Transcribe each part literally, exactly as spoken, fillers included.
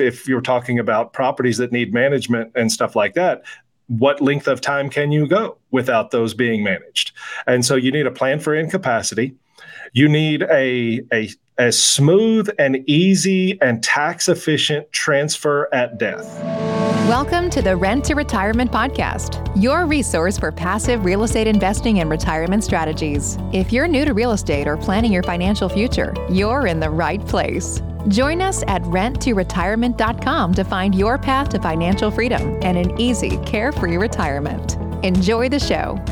if you're talking about properties that need management and stuff like that, what length of time can you go without those being managed? And so you need a plan for incapacity. You need a, a, a smooth and easy and tax efficient transfer at death. Welcome to the Rent to Retirement Podcast, your resource for passive real estate investing and retirement strategies. If you're new to real estate or planning your financial future, you're in the right place. Join us at rent to retirement dot com to find your path to financial freedom and an easy, carefree retirement. Enjoy the show.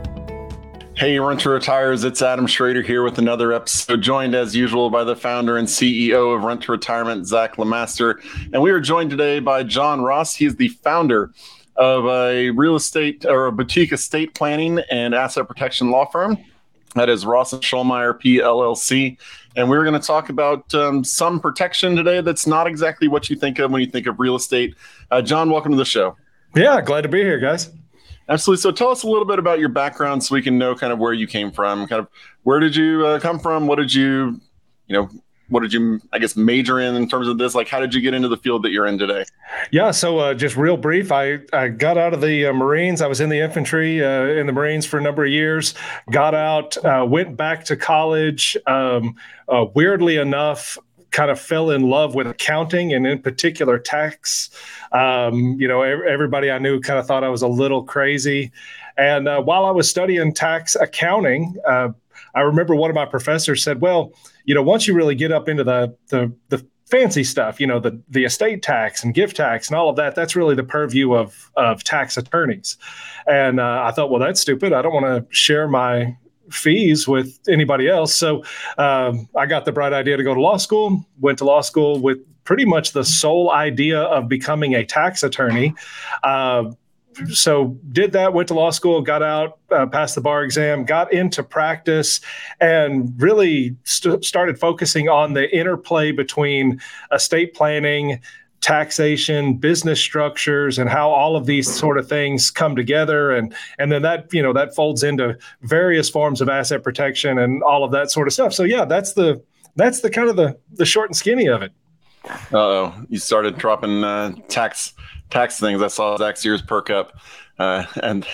Hey, Rent to Retires, it's Adam Schrader here with another episode, joined as usual by the founder and C E O of Rent to Retirement, Zach LeMaster. And we are joined today by John Ross. He is the founder of a real estate or a boutique estate planning and asset protection law firm. That is Ross and Schulmeyer, P L L C. And we're going to talk about um, some protection today that's not exactly what you think of when you think of real estate. Uh, John, welcome to the show. Yeah, glad to be here, guys. Absolutely. So tell us a little bit about your background so we can know kind of where you came from, kind of where did you uh, come from? What did you, you know, what did you, I guess, major in in terms of this? Like, how did you get into the field that you're in today? Yeah. So uh, just real brief, I, I got out of the uh, Marines. I was in the infantry uh, in the Marines for a number of years, got out, uh, went back to college. Um, uh, weirdly enough, kind of fell in love with accounting and in particular tax. Um, you know, everybody I knew kind of thought I was a little crazy. And uh, while I was studying tax accounting, uh, I remember one of my professors said, well, you know, once you really get up into the the, the fancy stuff, you know, the, the estate tax and gift tax and all of that, that's really the purview of, of tax attorneys. And uh, I thought, well, that's stupid. I don't want to share my fees with anybody else. So um, I got the bright idea to go to law school, went to law school with pretty much the sole idea of becoming a tax attorney. Uh, so did that, went to law school, got out, uh, passed the bar exam, got into practice, and really st- started focusing on the interplay between estate planning, taxation, business structures, and how all of these sort of things come together. And, and then that, you know, that folds into various forms of asset protection and all of that sort of stuff. So yeah, that's the, that's the kind of the, the short and skinny of it. Uh-oh, you started dropping uh, tax, tax things. I saw Zach's ears perk up. Uh, and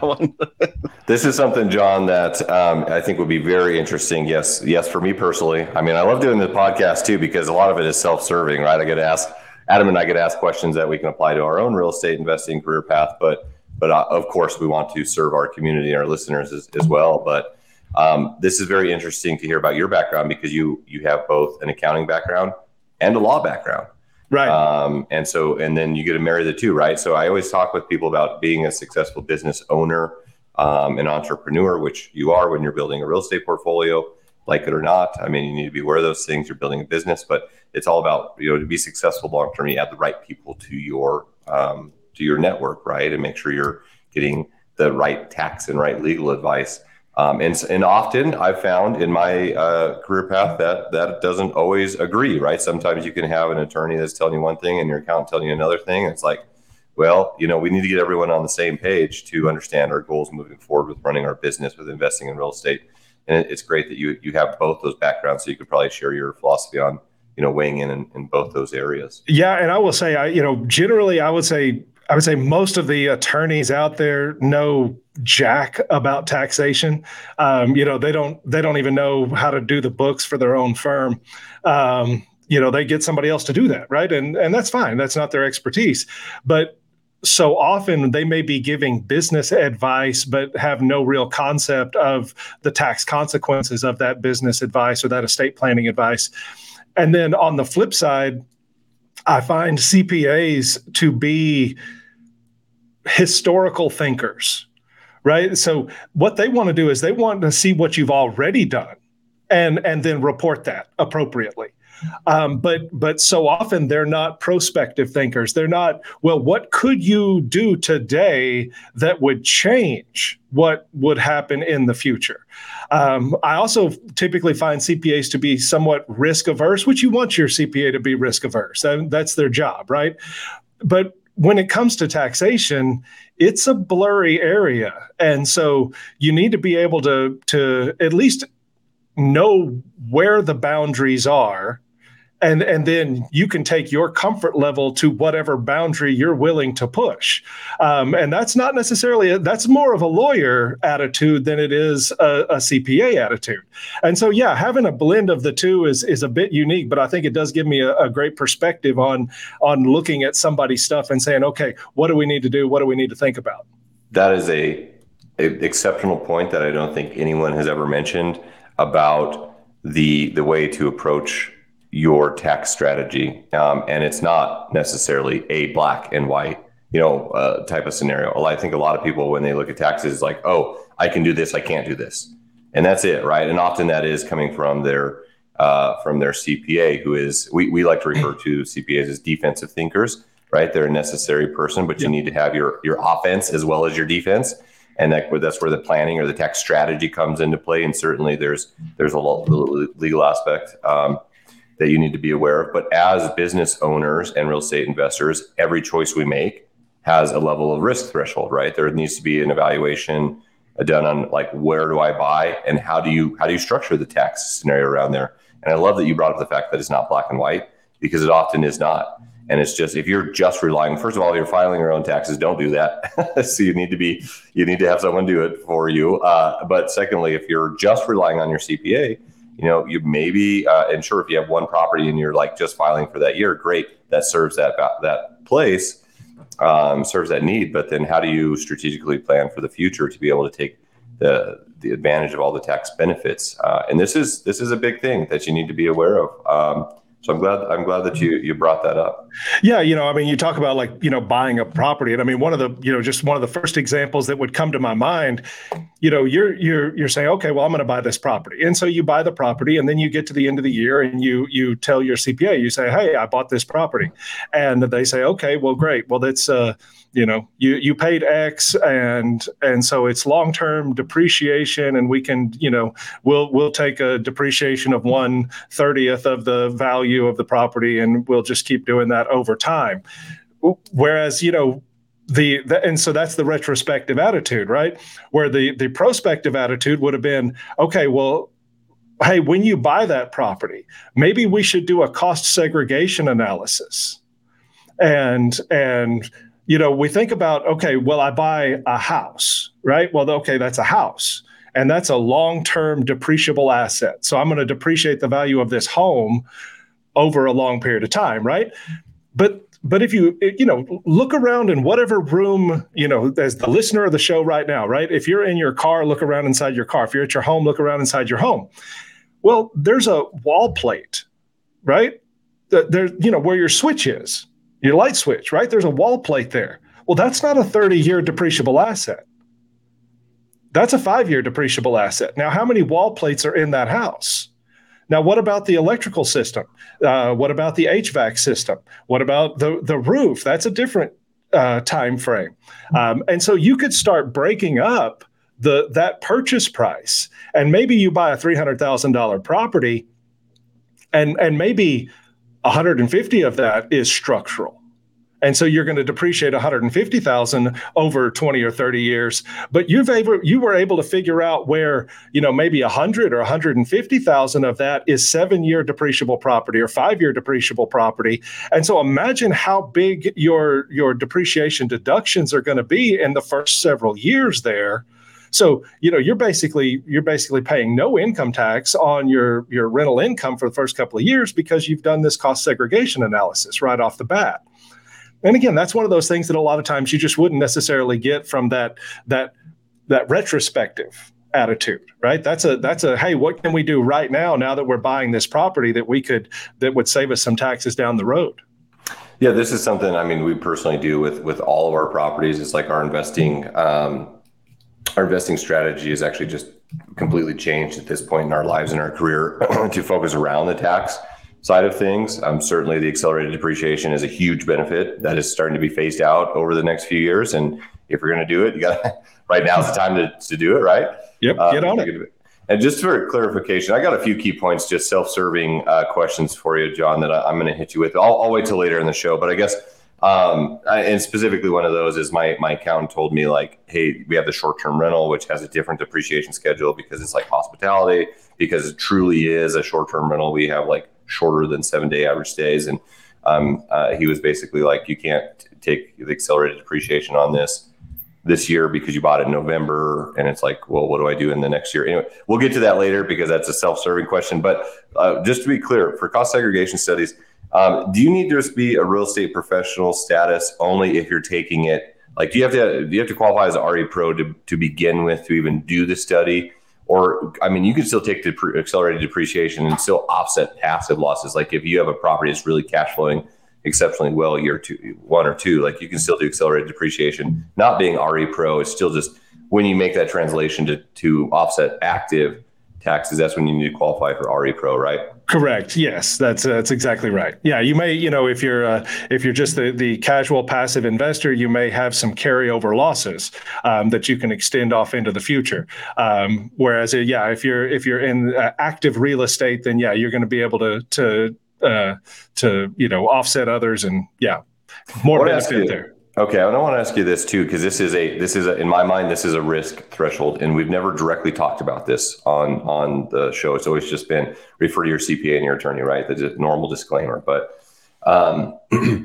This is something, John, that um, I think would be very interesting. Yes. Yes. For me personally, I mean, I love doing the podcast too, because a lot of it is self-serving, right? I get to ask Adam and I get asked questions that we can apply to our own real estate investing career path, but but uh, of course we want to serve our community and our listeners as, as well. But um, this is very interesting to hear about your background, because you you have both an accounting background and a law background, right? Um, and so and then you get to marry the two, right? So I always talk with people about being a successful business owner, um, an entrepreneur, which you are when you're building a real estate portfolio. Like it or not, I mean, you need to be aware of those things. You're building a business, but it's all about, you know, to be successful long term, you add the right people to your um, to your network, right, and make sure you're getting the right tax and right legal advice. Um, and and often I've found in my uh, career path that that doesn't always agree, right? Sometimes you can have an attorney that's telling you one thing and your accountant telling you another thing. And it's like, well, you know, we need to get everyone on the same page to understand our goals moving forward with running our business, with investing in real estate. And it's great that you you have both those backgrounds, so you could probably share your philosophy on, you know, weighing in, in in both those areas. Yeah, and I will say, I you know, generally, I would say, I would say most of the attorneys out there know jack about taxation. Um, you know, they don't they don't even know how to do the books for their own firm. Um, you know, they get somebody else to do that, right? And and that's fine. That's not their expertise, but so often they may be giving business advice, but have no real concept of the tax consequences of that business advice or that estate planning advice. And then on the flip side, I find C P As to be historical thinkers, right? So what they want to do is they want to see what you've already done and, and then report that appropriately. Um, but but so often they're not prospective thinkers. They're not, well, what could you do today that would change what would happen in the future? Um, I also typically find C P As to be somewhat risk averse, which you want your C P A to be risk averse. That, that's their job, right? But when it comes to taxation, it's a blurry area. And so you need to be able to, to at least know where the boundaries are And, and then you can take your comfort level to whatever boundary you're willing to push. Um, and that's not necessarily, a, that's more of a lawyer attitude than it is a, a C P A attitude. And so, yeah, having a blend of the two is is a bit unique, but I think it does give me a, a great perspective on, on looking at somebody's stuff and saying, okay, what do we need to do? What do we need to think about? That is a, a exceptional point that I don't think anyone has ever mentioned about the the way to approach your tax strategy. Um, and it's not necessarily a black and white, you know, uh, type of scenario. I think a lot of people, when they look at taxes, like, oh, I can do this, I can't do this. And that's it, right? And often that is coming from their uh, from their C P A, who is, we, we like to refer to C P As as defensive thinkers, right? They're a necessary person, but you need to have your your offense as well as your defense. And that, that's where the planning or the tax strategy comes into play. And certainly there's there's a legal aspect um, that you need to be aware of. But as business owners and real estate investors, every choice we make has a level of risk threshold, right? There needs to be an evaluation done on, like, where do I buy and how do you how do you structure the tax scenario around there? And I love that you brought up the fact that it's not black and white, because it often is not. And it's just, if you're just relying, first of all, you're filing your own taxes, don't do that. So you need to be, you need to have someone do it for you. Uh, but secondly, if you're just relying on your C P A, you know, you maybe, uh, and sure, if you have one property and you're like just filing for that year, great, that serves that that place, um, serves that need. But then how do you strategically plan for the future to be able to take the the advantage of all the tax benefits? Uh, and this is this is a big thing that you need to be aware of. Um, So I'm glad I'm glad that you you brought that up. Yeah, you know, I mean, you talk about, like, you know, buying a property, and I mean, one of the, you know, just one of the first examples that would come to my mind, you know, you're you're you're saying, okay, well, I'm going to buy this property, and so you buy the property, and then you get to the end of the year, and you you tell your C P A, you say, hey, I bought this property, and they say, okay, well, great, well, that's uh, you know, you you paid X, and and so it's long term depreciation, and we can, you know, we'll we'll take a depreciation of one thirtieth of the value of the property, and we'll just keep doing that over time. Whereas, you know, the, the and so that's the retrospective attitude, right? Where the the prospective attitude would have been, okay, well, hey, when you buy that property, maybe we should do a cost segregation analysis. And and you know, we think about, okay, well, I buy a house, right? Well, okay, that's a house. And that's a long-term depreciable asset. So I'm going to depreciate the value of this home over a long period of time, right? But but if you, you know, look around in whatever room, you know, as the listener of the show right now, right? If you're in your car, look around inside your car. If you're at your home, look around inside your home. Well, there's a wall plate, right? There, you know, where your switch is, your light switch, right? There's a wall plate there. Well, that's not a thirty-year depreciable asset. That's a five-year depreciable asset. Now, how many wall plates are in that house? Now, what about the electrical system? Uh, what about the H V A C system? What about the, the roof? That's a different uh, time frame. Um, and so you could start breaking up the that purchase price. And maybe you buy a three hundred thousand dollars property, and, and maybe one hundred fifty of that is structural. And so you're going to depreciate one hundred fifty thousand over twenty or thirty years, but you've able, you were able to figure out where, you know, maybe one hundred or one hundred fifty thousand of that is seven-year depreciable property or five-year depreciable property. And so imagine how big your your depreciation deductions are going to be in the first several years there. So, you know, you're basically you're basically paying no income tax on your your rental income for the first couple of years because you've done this cost segregation analysis right off the bat. And again, that's one of those things that a lot of times you just wouldn't necessarily get from that that that retrospective attitude, right? That's a that's a hey, what can we do right now? Now that we're buying this property, that we could that would save us some taxes down the road. Yeah, this is something I mean we personally do with with all of our properties. It's like our investing um, our investing strategy has actually just completely changed at this point in our lives and our career to focus around the tax side of things. Um, certainly the accelerated depreciation is a huge benefit that is starting to be phased out over the next few years. And if you're going to do it, you got right now is the time to, to do it, right? Yep, uh, get on it. And just for clarification, I got a few key points, just self-serving uh, questions for you, John, that I, I'm going to hit you with. I'll, I'll wait till later in the show, but I guess, um, I, and specifically one of those is my, my accountant told me, like, hey, we have the short-term rental, which has a different depreciation schedule because it's like hospitality, because it truly is a short-term rental. We have like shorter than seven day average days. And um, uh, he was basically like, you can't take the accelerated depreciation on this this year because you bought it in November. And it's like, well, what do I do in the next year? Anyway, we'll get to that later because that's a self-serving question. But uh, just to be clear, for cost segregation studies, um, do you need to just be a real estate professional status only if you're taking it? Like, do you have to do you have to qualify as an R E Pro to, to begin with to even do the study? Or, I mean, you can still take the pre- accelerated depreciation and still offset passive losses. Like if you have a property that's really cash flowing exceptionally well year two, one or two, like you can still do accelerated depreciation. Not being R E Pro, it's still just when you make that translation to, to offset active taxes, that's when you need to qualify for R E Pro, right? Correct. Yes, that's uh, that's exactly right. Yeah, you may, you know, if you're uh, if you're just the, the casual passive investor, you may have some carryover losses um, that you can extend off into the future. Um, whereas, uh, yeah, if you're if you're in uh, active real estate, then yeah, you're going to be able to to uh, to you know offset others, and yeah, more benefit there. Okay, I want to ask you this too, because this is a this is a, in my mind, this is a risk threshold, and we've never directly talked about this on on the show. It's always just been refer to your C P A and your attorney, right? The normal disclaimer. But um,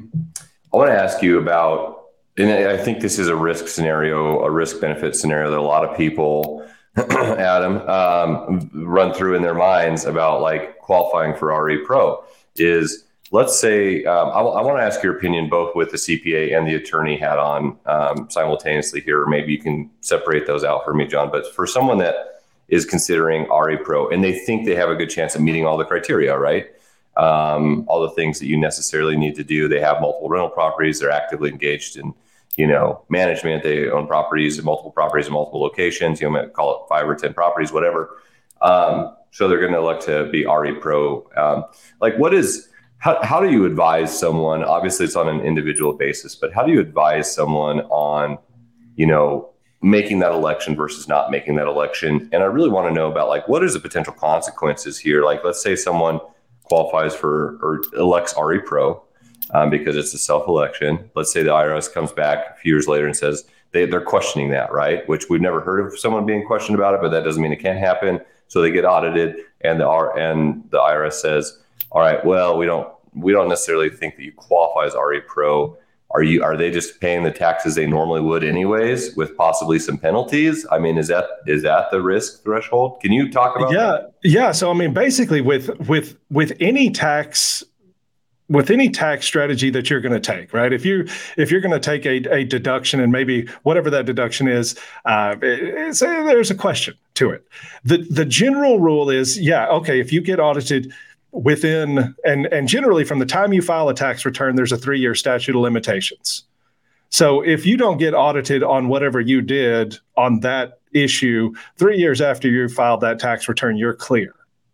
I want to ask you about, and I think this is a risk scenario, a risk benefit scenario that a lot of people, Adam, um, run through in their minds about like qualifying for R E Pro is. Let's say, um, I, I want to ask your opinion both with the C P A and the attorney hat on um, simultaneously here. Maybe you can separate those out for me, John. But for someone that is considering R E Pro and they think they have a good chance of meeting all the criteria, right? Um, all the things that you necessarily need to do. They have multiple rental properties. They're actively engaged in, you know, management. They own properties, multiple properties in multiple locations. You know, call it five or ten properties, whatever. Um, so they're going to elect to be R E Pro. Um, like, what is How how do you advise someone? Obviously, it's on an individual basis, but how do you advise someone on, you know, making that election versus not making that election? And I really want to know about like what is the potential consequences here? Like, let's say someone qualifies for or elects R E Pro um, because it's a self-election. Let's say the I R S comes back a few years later and says they they're questioning that, right? Which we've never heard of someone being questioned about it, but that doesn't mean it can't happen. So they get audited, and the R and the I R S says, all right, well, we don't we don't necessarily think that you qualify as R E Pro. Are you are they just paying the taxes they normally would anyways with possibly some penalties? I mean, is that is that the risk threshold? Can you talk about yeah, that? Yeah. So I mean, basically with with with any tax with any tax strategy that you're going to take, right? If you if you're going to take a, a deduction and maybe whatever that deduction is, uh, it's, there's a question to it. The the general rule is, yeah, okay, if you get audited within, and and generally from the time you file a tax return, there's a three-year statute of limitations. So if you don't get audited on whatever you did on that issue, three years after you filed that tax return, you're clear.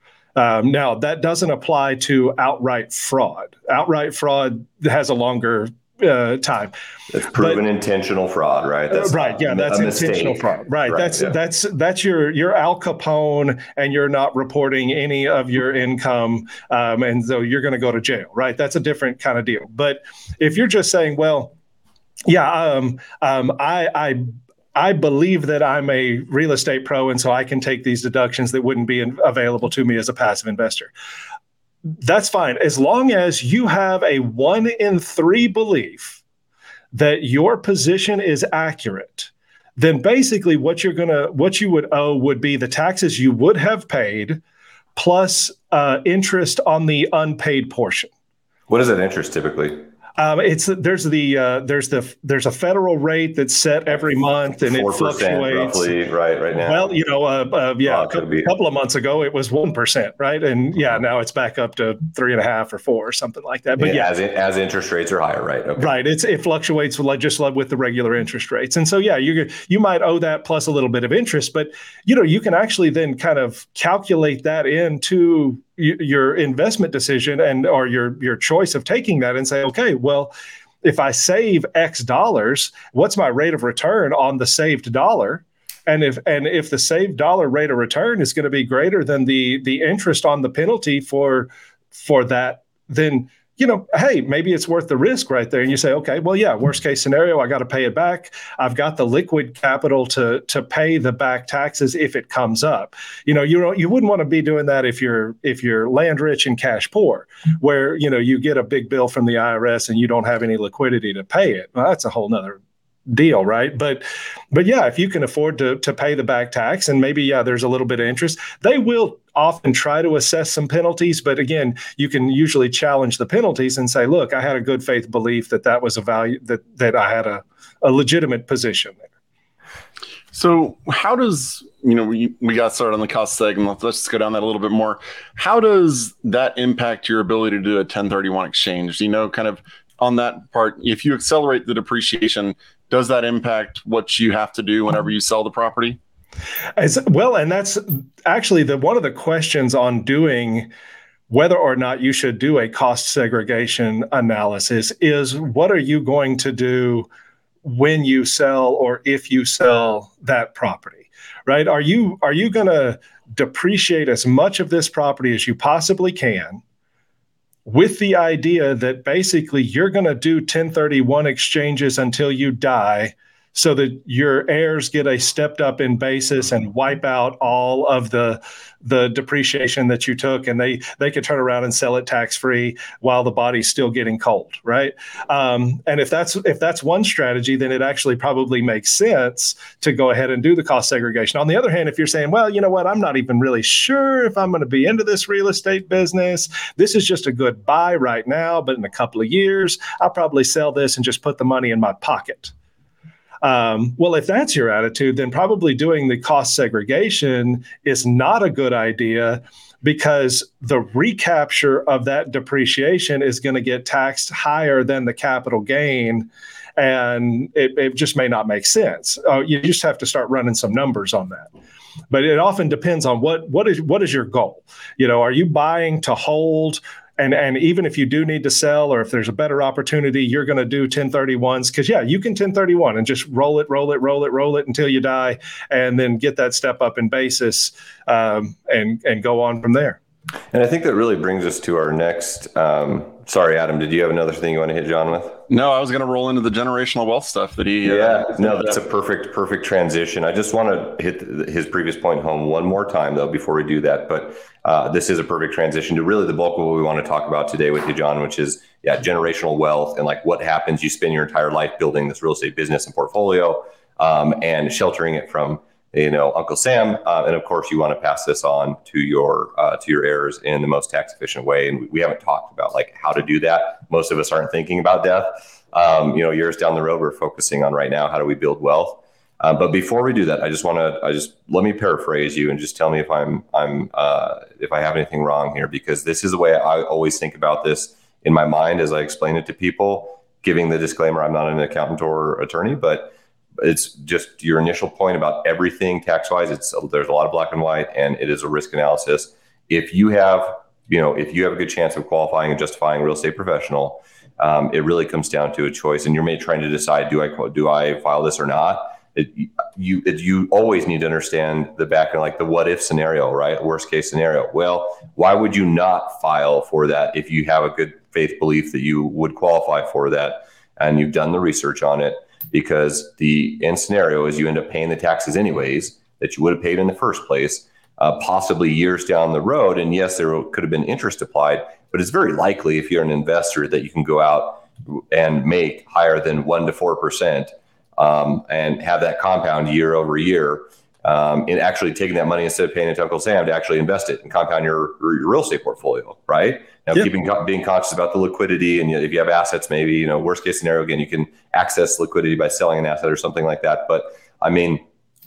Um, now, that doesn't apply to outright fraud. Outright fraud has a longer uh, time. It's proven but, intentional fraud, right? That's right. Yeah, that's intentional fraud. Right. right that's yeah. that's that's your your Al Capone, and you're not reporting any of your income, um, and so you're going to go to jail. Right. That's a different kind of deal. But if you're just saying, well, yeah, um, um, I I. I believe that I'm a real estate pro, and so I can take these deductions that wouldn't be in, available to me as a passive investor. That's fine. As long as you have a one in three belief that your position is accurate, then basically what you're gonna, what you would owe would be the taxes you would have paid plus uh, interest on the unpaid portion. What is that interest typically? Um, it's there's the uh, there's the there's a federal rate that's set every month, and it fluctuates. Roughly, right, right now. Well, you know, uh, uh, yeah, oh, a couple, couple of months ago it was one percent, right, and yeah, now it's back up to three and a half or four or something like that. But yeah, yeah. as, it, as interest rates are higher, right? Okay. Right, it's it fluctuates with, like, just like with the regular interest rates, and so yeah, you you might owe that plus a little bit of interest, but you know, you can actually then kind of calculate that into your investment decision and or your your choice of taking that and say, okay, well, if I save X dollars, what's my rate of return on the saved dollar? And if and if the saved dollar rate of return is going to be greater than the the interest on the penalty for for that, then you know, hey, maybe it's worth the risk right there. And you say, okay, well, yeah, worst case scenario, I got to pay it back. I've got the liquid capital to to pay the back taxes if it comes up. You know, you don't, you wouldn't want to be doing that if you're if you're land rich and cash poor, where, you know, you get a big bill from the I R S and you don't have any liquidity to pay it. Well, that's a whole nother deal, right? But, but yeah, if you can afford to to pay the back tax, and maybe yeah, there's a little bit of interest, they will often try to assess some penalties. But again, you can usually challenge the penalties and say, look, I had a good faith belief that that was a value that that I had a, a legitimate position there. So how does, you know, we, we got started on the cost segment. Let's, let's just go down that a little bit more. How does that impact your ability to do a ten thirty-one exchange? You know, kind of on that part, if you accelerate the depreciation, does that impact what you have to do whenever you sell the property? As well, and that's actually the one of the questions on doing whether or not you should do a cost segregation analysis is, what are you going to do when you sell or if you sell that property, right? Are you are you going to depreciate as much of this property as you possibly can, with the idea that basically you're going to do ten thirty-one exchanges until you die so that your heirs get a stepped up in basis and wipe out all of the the depreciation that you took, and they they could turn around and sell it tax free while the body's still getting cold, right? Um, and if that's if that's one strategy, then it actually probably makes sense to go ahead and do the cost segregation. On the other hand, if you're saying, well, you know what, I'm not even really sure if I'm going to be into this real estate business. This is just a good buy right now, but in a couple of years, I'll probably sell this and just put the money in my pocket. Um, well, if that's your attitude, then probably doing the cost segregation is not a good idea, because the recapture of that depreciation is going to get taxed higher than the capital gain, and it, it just may not make sense. Uh, you just have to start running some numbers on that. But it often depends on what what is what is your goal. You know, are you buying to hold? And and even if you do need to sell, or if there's a better opportunity, you're going to do ten thirty-ones, because, yeah, you can ten thirty-one and just roll it, roll it, roll it, roll it until you die, and then get that step up in basis um, and, and go on from there. And I think that really brings us to our next. Um, sorry, Adam, did you have another thing you want to hit John with? No, I was going to roll into the generational wealth stuff that he. Yeah, uh, no, that's a perfect, perfect transition. I just want to hit his previous point home one more time, though, before we do that. But uh, this is a perfect transition to really the bulk of what we want to talk about today with you, John, which is, yeah, generational wealth, and like what happens. You spend your entire life building this real estate business and portfolio um, and sheltering it from, you know, Uncle Sam, uh, and of course, you want to pass this on to your uh, to your heirs in the most tax efficient way. And we haven't talked about like how to do that. Most of us aren't thinking about death. Um, you know, years down the road, we're focusing on right now, how do we build wealth? Um, but before we do that, I just want to I just let me paraphrase you and just tell me if I'm I'm uh, if I have anything wrong here, because this is the way I always think about this in my mind as I explain it to people, giving the disclaimer, I'm not an accountant or attorney, but it's just your initial point about everything tax-wise. It's there's a lot of black and white, and it is a risk analysis. If you have, you know, if you have a good chance of qualifying and justifying real estate professional, um, it really comes down to a choice. And you're maybe trying to decide, do I do I file this or not? It, you it, you always need to understand the back end, like the what if scenario, right? Worst case scenario. Well, why would you not file for that if you have a good faith belief that you would qualify for that, and you've done the research on it? Because the end scenario is you end up paying the taxes anyways that you would have paid in the first place, uh, possibly years down the road. And yes, there could have been interest applied, but it's very likely if you're an investor that you can go out and make higher than one to four percent um, and have that compound year over year. Um, and actually taking that money instead of paying it to Uncle Sam to actually invest it and compound your, your real estate portfolio, right? Now, yep. keeping being conscious about the liquidity, and you know, if you have assets, maybe, you know, worst case scenario, again, you can access liquidity by selling an asset or something like that. But I mean,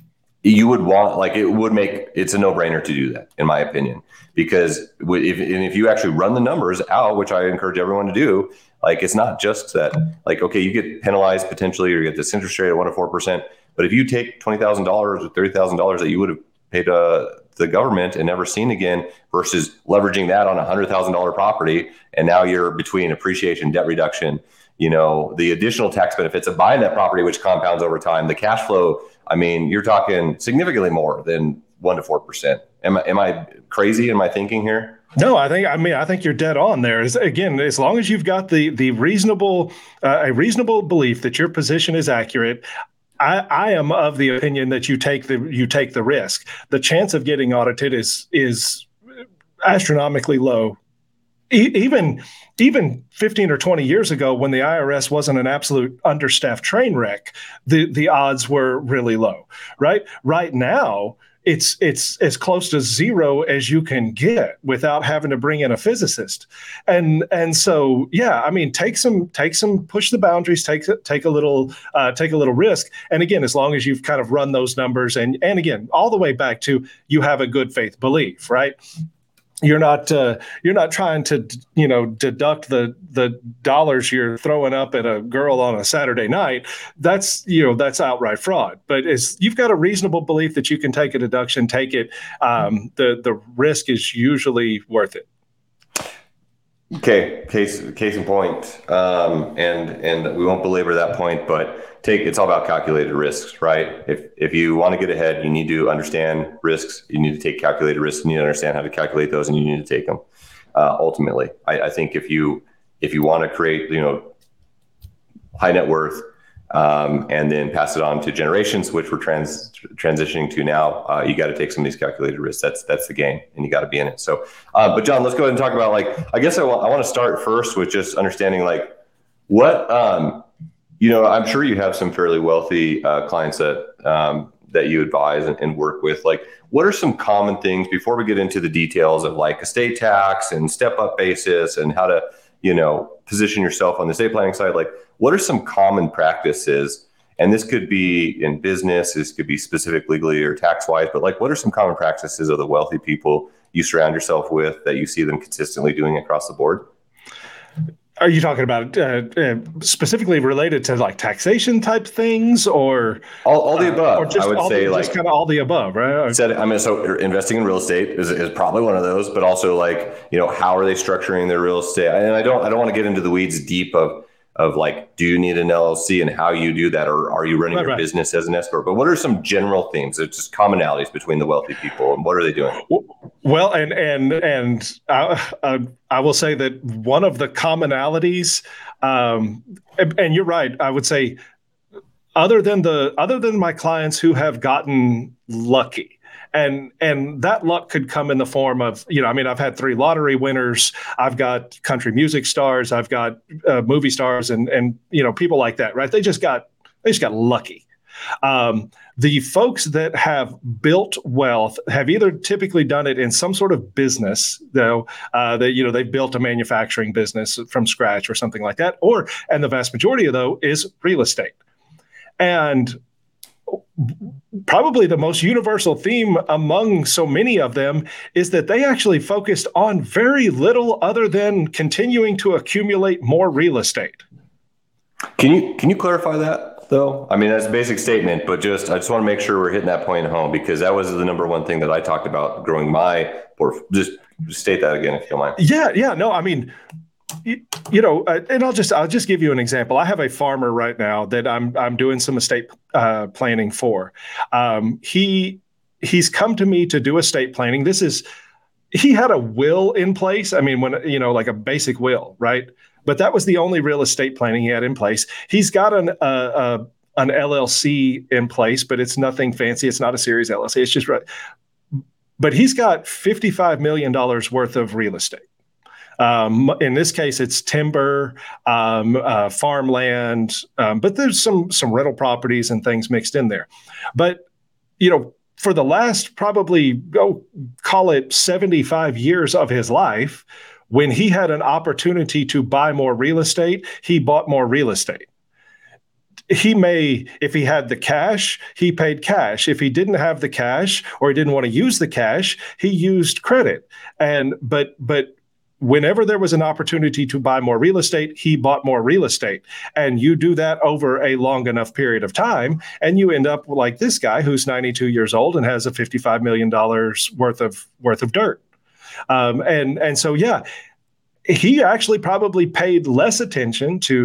you would want, like, it would make, it's a no brainer to do that, in my opinion, because if and if you actually run the numbers out, which I encourage everyone to do, like, it's not just that, like, okay, you get penalized potentially, or you get this interest rate at one to four percent. But if you take twenty thousand dollars or thirty thousand dollars that you would have paid uh, the government and never seen again, versus leveraging that on a one hundred thousand dollars property, and now you're between appreciation, debt reduction, you know, the additional tax benefits of buying that property, which compounds over time, the cash flow, I mean, you're talking significantly more than one to four percent. Am I am I crazy in my thinking here? No, I think I mean I think you're dead on there. Is again, as long as you've got the the reasonable uh, a reasonable belief that your position is accurate. I, I am of the opinion that you take the you take the risk. The chance of getting audited is is astronomically low. E- even even fifteen or twenty years ago, when the I R S wasn't an absolute understaffed train wreck, the the odds were really low. Right, right now, it's it's as close to zero as you can get without having to bring in a physicist. And and so yeah, I mean, take some take some push the boundaries, take take a little uh, take a little risk. And again, as long as you've kind of run those numbers, and and again, all the way back to you have a good faith belief, right? You're not uh, you're not trying to you know deduct the the dollars you're throwing up at a girl on a Saturday night. That's you know that's outright fraud. But as you've got a reasonable belief that you can take a deduction, take it. Um, the the risk is usually worth it. Okay, case case in point, um, and and we won't belabor that point, but take it's all about calculated risks, right? If if you want to get ahead, you need to understand risks. You need to take calculated risks. You need to understand how to calculate those, and you need to take them. Uh, ultimately, I, I think if you if you want to create you know high net worth. Um, and then pass it on to generations, which we're trans transitioning to now. Uh, you got to take some of these calculated risks. That's that's the game, and you got to be in it. So, uh, but John, let's go ahead and talk about like. I guess I want I want to start first with just understanding like what um, you know. I'm sure you have some fairly wealthy uh, clients that um, that you advise and, and work with. Like, what are some common things before we get into the details of like estate tax and step up basis and how to you know position yourself on the estate planning side? Like, what are some common practices? And this could be in business, this could be specific legally or tax-wise, but like, what are some common practices of the wealthy people you surround yourself with that you see them consistently doing across the board? Are you talking about uh, uh, specifically related to like taxation type things, or all, all the above? Uh, or just I would all say the, like just kind of all the above, right? Said, I mean, so investing in real estate is, is probably one of those, but also like, you know, how are they structuring their real estate? And I don't, I don't want to get into the weeds deep of, of like, do you need an L L C and how you do that? Or are you running right, your right. business as an S corp? But what are some general themes? It's just commonalities between the wealthy people, and what are they doing? Well, and, and, and I, uh, I will say that one of the commonalities, um, and, and you're right, I would say other than the, other than my clients who have gotten lucky, And and that luck could come in the form of, you know, I mean, I've had three lottery winners. I've got country music stars. I've got uh, movie stars and, and, you know, people like that, right? They just got they just got lucky. Um, the folks that have built wealth have either typically done it in some sort of business, though, uh, that, you know, they've built a manufacturing business from scratch or something like that. Or, and the vast majority of though is real estate. And probably the most universal theme among so many of them is that they actually focused on very little other than continuing to accumulate more real estate. Can you can you clarify that though? I mean, that's a basic statement, but just I just want to make sure we're hitting that point home, because that was the number one thing that I talked about growing my portfolio. Just state that again, if you don't mind. Yeah, yeah, no, I mean, You, you know, uh, and I'll just I'll just give you an example. I have a farmer right now that I'm I'm doing some estate uh, planning for. Um, he he's come to me to do estate planning. This is he had a will in place. I mean, when you know, like a basic will, right? But that was the only real estate planning he had in place. He's got an uh, uh, an L L C in place, but it's nothing fancy. It's not a series L L C. It's just right. But he's got fifty-five million dollars worth of real estate. Um, in this case, it's timber, um, uh, farmland, um, but there's some some rental properties and things mixed in there. But, you know, for the last probably, go call it seventy-five years of his life, when he had an opportunity to buy more real estate, he bought more real estate. He may, if he had the cash, he paid cash. If he didn't have the cash or he didn't want to use the cash, he used credit. And but but. Whenever there was an opportunity to buy more real estate, he bought more real estate. And you do that over a long enough period of time, and you end up like this guy who's ninety-two years old and has a fifty-five million dollars worth of worth of dirt. Um, and, and so, yeah, he actually probably paid less attention to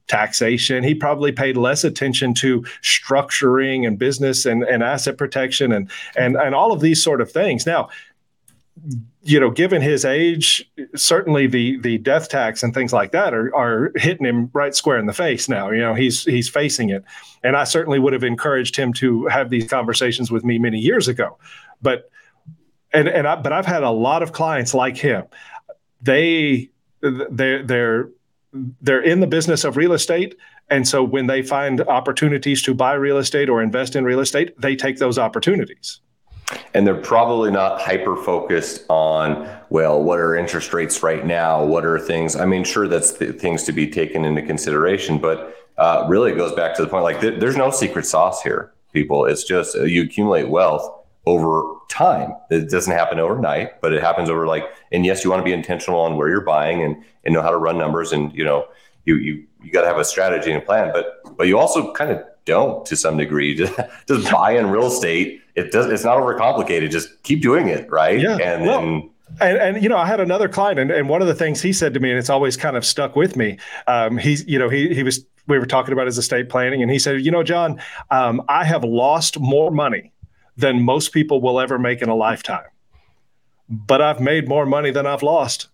taxation. He probably paid less attention to structuring and business and, and asset protection and, and, and all of these sort of things. Now, you know, given his age, certainly the the death tax and things like that are are hitting him right square in the face now. You know, he's he's facing it. And I certainly would have encouraged him to have these conversations with me many years ago. But and and I, but I've had a lot of clients like him. They they're they're they're in the business of real estate. And so when they find opportunities to buy real estate or invest in real estate, they take those opportunities. And they're probably not hyper focused on, well, what are interest rates right now? What are things? I mean, sure, that's the things to be taken into consideration, but uh, really it goes back to the point, like th- there's no secret sauce here, people. It's just uh, you accumulate wealth over time. It doesn't happen overnight, but it happens over like, and yes, you want to be intentional on where you're buying and, and know how to run numbers. And, you know, you, you, you got to have a strategy and a plan, but, but you also kind of don't to some degree. Just, just buy in real estate. It does. It's not overcomplicated. Just keep doing it, right? Yeah. And well, then, and, and you know, I had another client, and, and one of the things he said to me, and it's always kind of stuck with me. Um, he's, you know, he he was. We were talking about his estate planning, and he said, you know, John, um, I have lost more money than most people will ever make in a lifetime, but I've made more money than I've lost.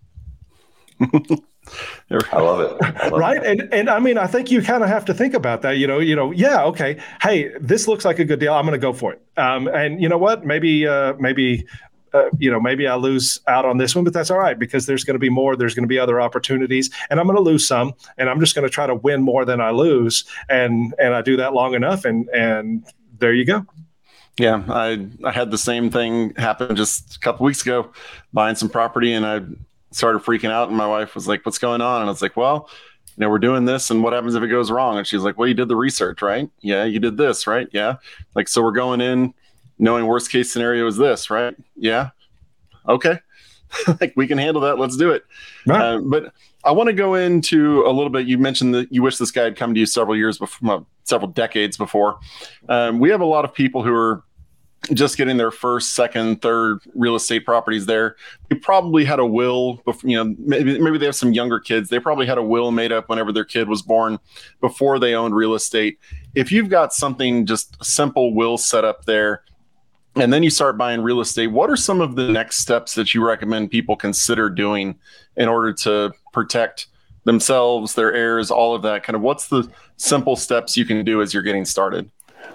I love it. I love right. it. And and I mean, I think you kind of have to think about that, you know, you know, yeah, okay. Hey, this looks like a good deal. I'm going to go for it. Um, and you know what, maybe, uh, maybe, uh, you know, maybe I lose out on this one, but that's all right, because there's going to be more, there's going to be other opportunities, and I'm going to lose some, and I'm just going to try to win more than I lose. And, and I do that long enough, and, and there you go. Yeah. I, I had the same thing happen just a couple weeks ago, buying some property, and I started freaking out, and my wife was like, what's going on? And I was like, well, you know, we're doing this, and what happens if it goes wrong? And she's like, well, you did the research, right? Yeah. You did this, right? Yeah. Like, so we're going in knowing worst case scenario is this, right? Yeah. Okay. Like, we can handle that. Let's do it. Right. Uh, but I want to go into a little bit. You mentioned that you wish this guy had come to you several years before, well, several decades before. Um, we have a lot of people who are just getting their first, second, third real estate properties there. They probably had a will, before, you know, maybe, maybe they have some younger kids. They probably had a will made up whenever their kid was born before they owned real estate. If you've got something, just a simple will set up there, and then you start buying real estate, what are some of the next steps that you recommend people consider doing in order to protect themselves, their heirs, all of that? Kind of what's the simple steps you can do as you're getting started?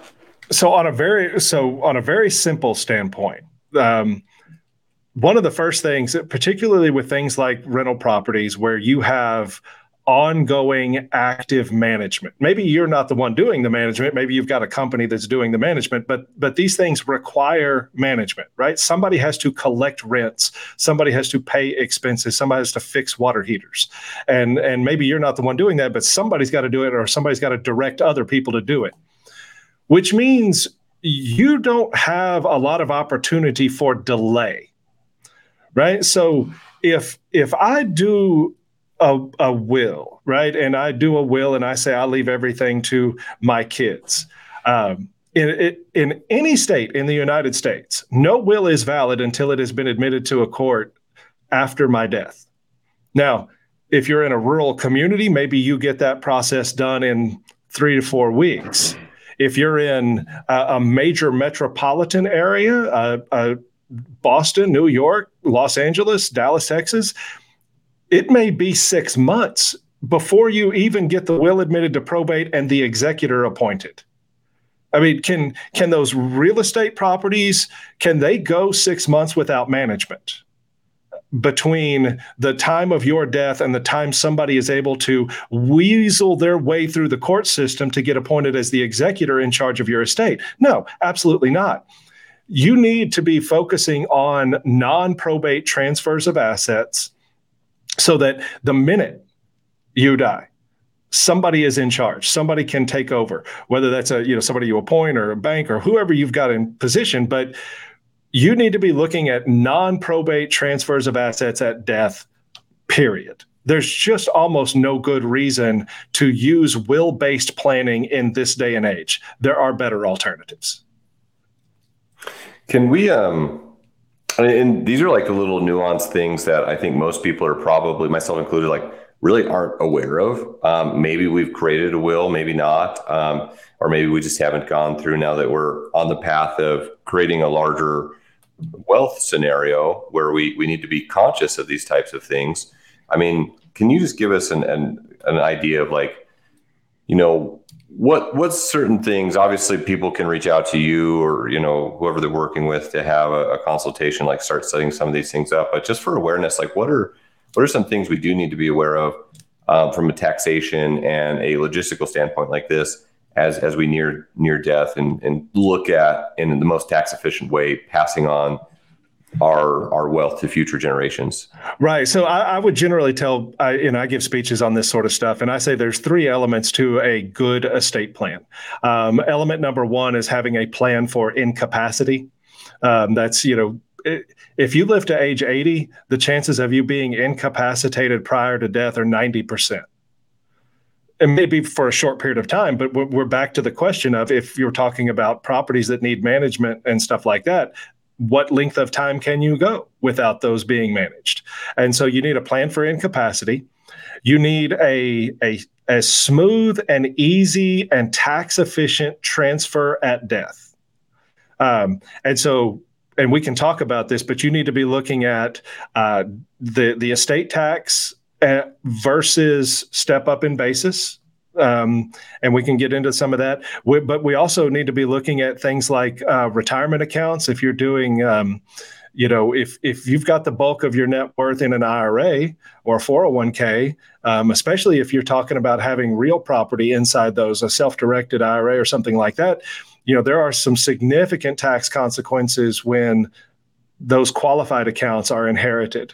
So on a very so on a very simple standpoint, um, one of the first things, particularly with things like rental properties, where you have ongoing active management. Maybe you're not the one doing the management. Maybe you've got a company that's doing the management, but but these things require management, right? Somebody has to collect rents. Somebody has to pay expenses. Somebody has to fix water heaters. And, and maybe you're not the one doing that, but somebody's got to do it, or somebody's got to direct other people to do it. Which means you don't have a lot of opportunity for delay, right? So if if I do a, a will, right, and I do a will and I say I'll leave everything to my kids, um, in, in any state in the United States, no will is valid until it has been admitted to a court after my death. Now, if you're in a rural community, maybe you get that process done in three to four weeks. If you're in a, a major metropolitan area, uh, uh, Boston, New York, Los Angeles, Dallas, Texas, it may be six months before you even get the will admitted to probate and the executor appointed. I mean, can can those real estate properties, can they go six months without management? Between the time of your death and the time somebody is able to weasel their way through the court system to get appointed as the executor in charge of your estate? No, absolutely not. You need to be focusing on non-probate transfers of assets so that the minute you die, somebody is in charge. Somebody can take over, whether that's a, you know, somebody you appoint or a bank or whoever you've got in position. But you need to be looking at non-probate transfers of assets at death, period. There's just almost no good reason to use will-based planning in this day and age. There are better alternatives. Can we, um, and these are like the little nuanced things that I think most people are probably, myself included, like really aren't aware of. Um, maybe we've created a will, maybe not, um, or maybe we just haven't gone through now that we're on the path of creating a larger wealth scenario where we, we need to be conscious of these types of things. I mean, can you just give us an, an, an idea of like, you know, what, what's certain things, obviously people can reach out to you or, you know, whoever they're working with to have a, a consultation, like start setting some of these things up, but just for awareness, like what are, what are some things we do need to be aware of um, from a taxation and a logistical standpoint like this as, as we near, near death and, and look at in the most tax efficient way, passing on our our wealth to future generations? Right. So I, I would generally tell, I, you know, I give speeches on this sort of stuff, and I say there's three elements to a good estate plan. Um, element number one is having a plan for incapacity. Um, that's, you know, it, if you live to age eighty, the chances of you being incapacitated prior to death are ninety percent. And maybe for a short period of time, but we're back to the question of if you're talking about properties that need management and stuff like that, what length of time can you go without those being managed? And so you need a plan for incapacity. You need a, a, a smooth and easy and tax efficient transfer at death. Um, and so, and we can talk about this, but you need to be looking at uh, the, the estate tax versus step up in basis. Um, and we can get into some of that. We, but we also need to be looking at things like uh, retirement accounts. If you're doing, um, you know, if if you've got the bulk of your net worth in an I R A or a four oh one k, um, especially if you're talking about having real property inside those, a self-directed I R A or something like that, you know, there are some significant tax consequences when those qualified accounts are inherited.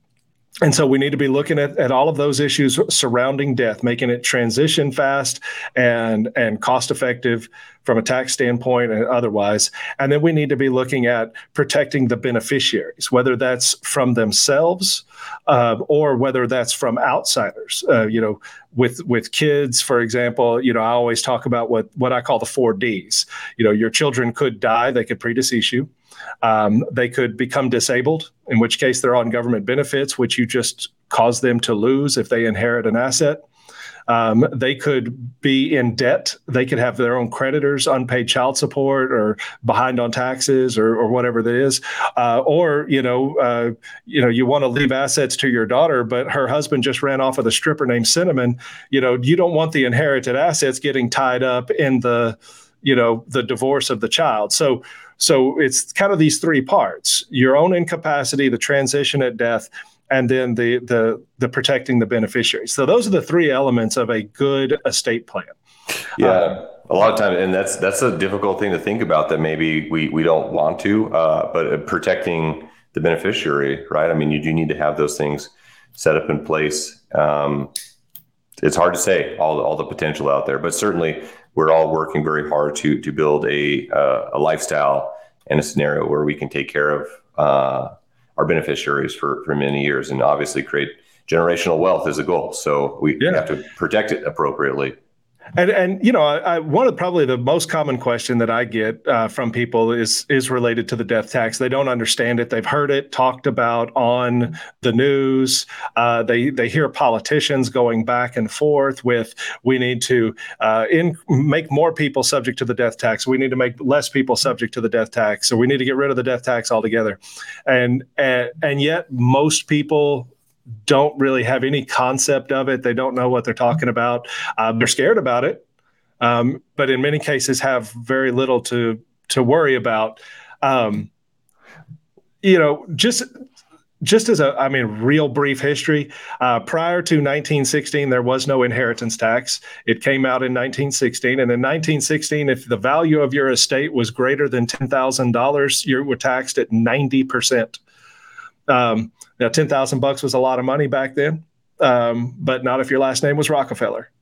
And so we need to be looking at, at all of those issues surrounding death, making it transition fast and, and cost effective from a tax standpoint and otherwise. And then we need to be looking at protecting the beneficiaries, whether that's from themselves uh, or whether that's from outsiders. Uh, you know, with with kids, for example, you know, I always talk about what, what I call the four Ds. You know, your children could die, they could predecease you. Um, they could become disabled, in which case they're on government benefits, which you just cause them to lose if they inherit an asset. Um, they could be in debt. They could have their own creditors, unpaid child support, or behind on taxes, or, or whatever that is. Uh, or you know, uh, you know, you want to leave assets to your daughter, but her husband just ran off with a stripper named Cinnamon. You know, you don't want the inherited assets getting tied up in the, you know, the divorce of the child. So. So it's kind of these three parts: your own incapacity, the transition at death, and then the the the protecting the beneficiaries. So those are the three elements of a good estate plan. Yeah, um, a lot of times, and that's that's a difficult thing to think about that maybe we we don't want to, uh, but protecting the beneficiary, right? I mean, you do need to have those things set up in place. Um, it's hard to say all all the potential out there, but certainly we're all working very hard to to build a uh, a lifestyle and a scenario where we can take care of uh, our beneficiaries for, for many years, and obviously create generational wealth is a goal. So we yeah. have to protect it appropriately. And, and you know, I, I, one of probably the most common question that I get uh, from people is is related to the death tax. They don't understand it. They've heard it talked about on the news. Uh, they they hear politicians going back and forth with, we need to uh, in, make more people subject to the death tax. We need to make less people subject to the death tax. Or we need to get rid of the death tax altogether. And and, and yet most people don't really have any concept of it. They don't know what they're talking about. Um, they're scared about it, um, but in many cases have very little to to worry about. Um, you know, just just as a, I mean, real brief history. Uh, prior to nineteen sixteen, there was no inheritance tax. It came out in nineteen sixteen, and in nineteen sixteen, if the value of your estate was greater than ten thousand dollars, you were taxed at ninety percent. Um, now, ten thousand bucks was a lot of money back then, um, but not if your last name was Rockefeller.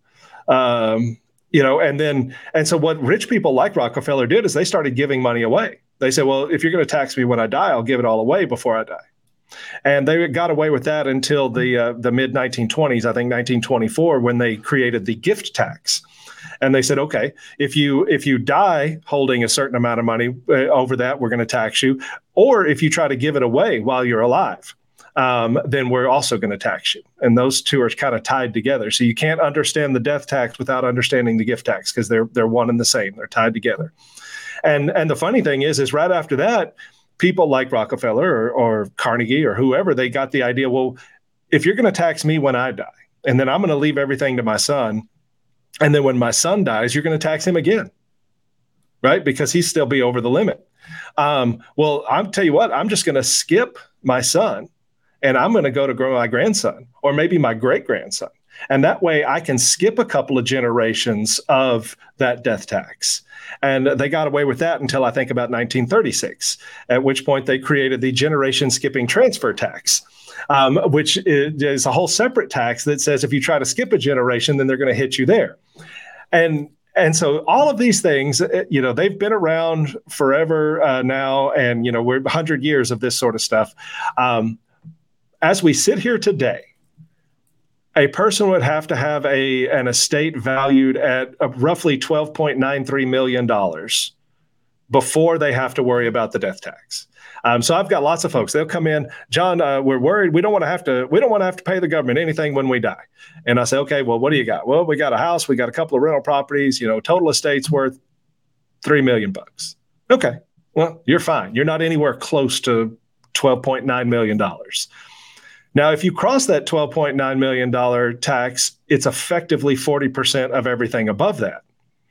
Um, you know, and then, and so what rich people like Rockefeller did is they started giving money away. They said, well, if you're going to tax me when I die, I'll give it all away before I die. And they got away with that until the uh, the mid nineteen twenties, I think nineteen twenty-four, when they created the gift tax. And they said, okay, if you if you die holding a certain amount of money uh, over that, we're going to tax you. Or if you try to give it away while you're alive, um, then we're also going to tax you. And those two are kind of tied together. So you can't understand the death tax without understanding the gift tax, because they're they're one and the same. They're tied together. And and the funny thing is, is right after that, people like Rockefeller or, or Carnegie or whoever, they got the idea, well, if you're going to tax me when I die, and then I'm going to leave everything to my son, and then when my son dies, you're going to tax him again, right? Because he's still be over the limit. Um, well, I'll tell you what, I'm just going to skip my son, and I'm going to go to grow my grandson, or maybe my great-grandson. And that way I can skip a couple of generations of that death tax. And they got away with that until I think about nineteen thirty-six, at which point they created the generation skipping transfer tax, um, which is a whole separate tax that says if you try to skip a generation, then they're going to hit you there. And And so all of these things, you know, they've been around forever uh, now. And, you know, we're one hundred years of this sort of stuff. Um, as we sit here today, a person would have to have a an estate valued at uh, roughly twelve point nine three million dollars before they have to worry about the death tax. Um, so I've got lots of folks. They'll come in, John, uh, we're worried. We don't want to have to. We don't want to have to pay the government anything when we die. And I say, okay, well, what do you got? Well, we got a house. We got a couple of rental properties. You know, total estate's worth three million bucks. Okay, well, you're fine. You're not anywhere close to twelve point nine million dollars. Now, if you cross that twelve point nine million dollars tax, it's effectively forty percent of everything above that.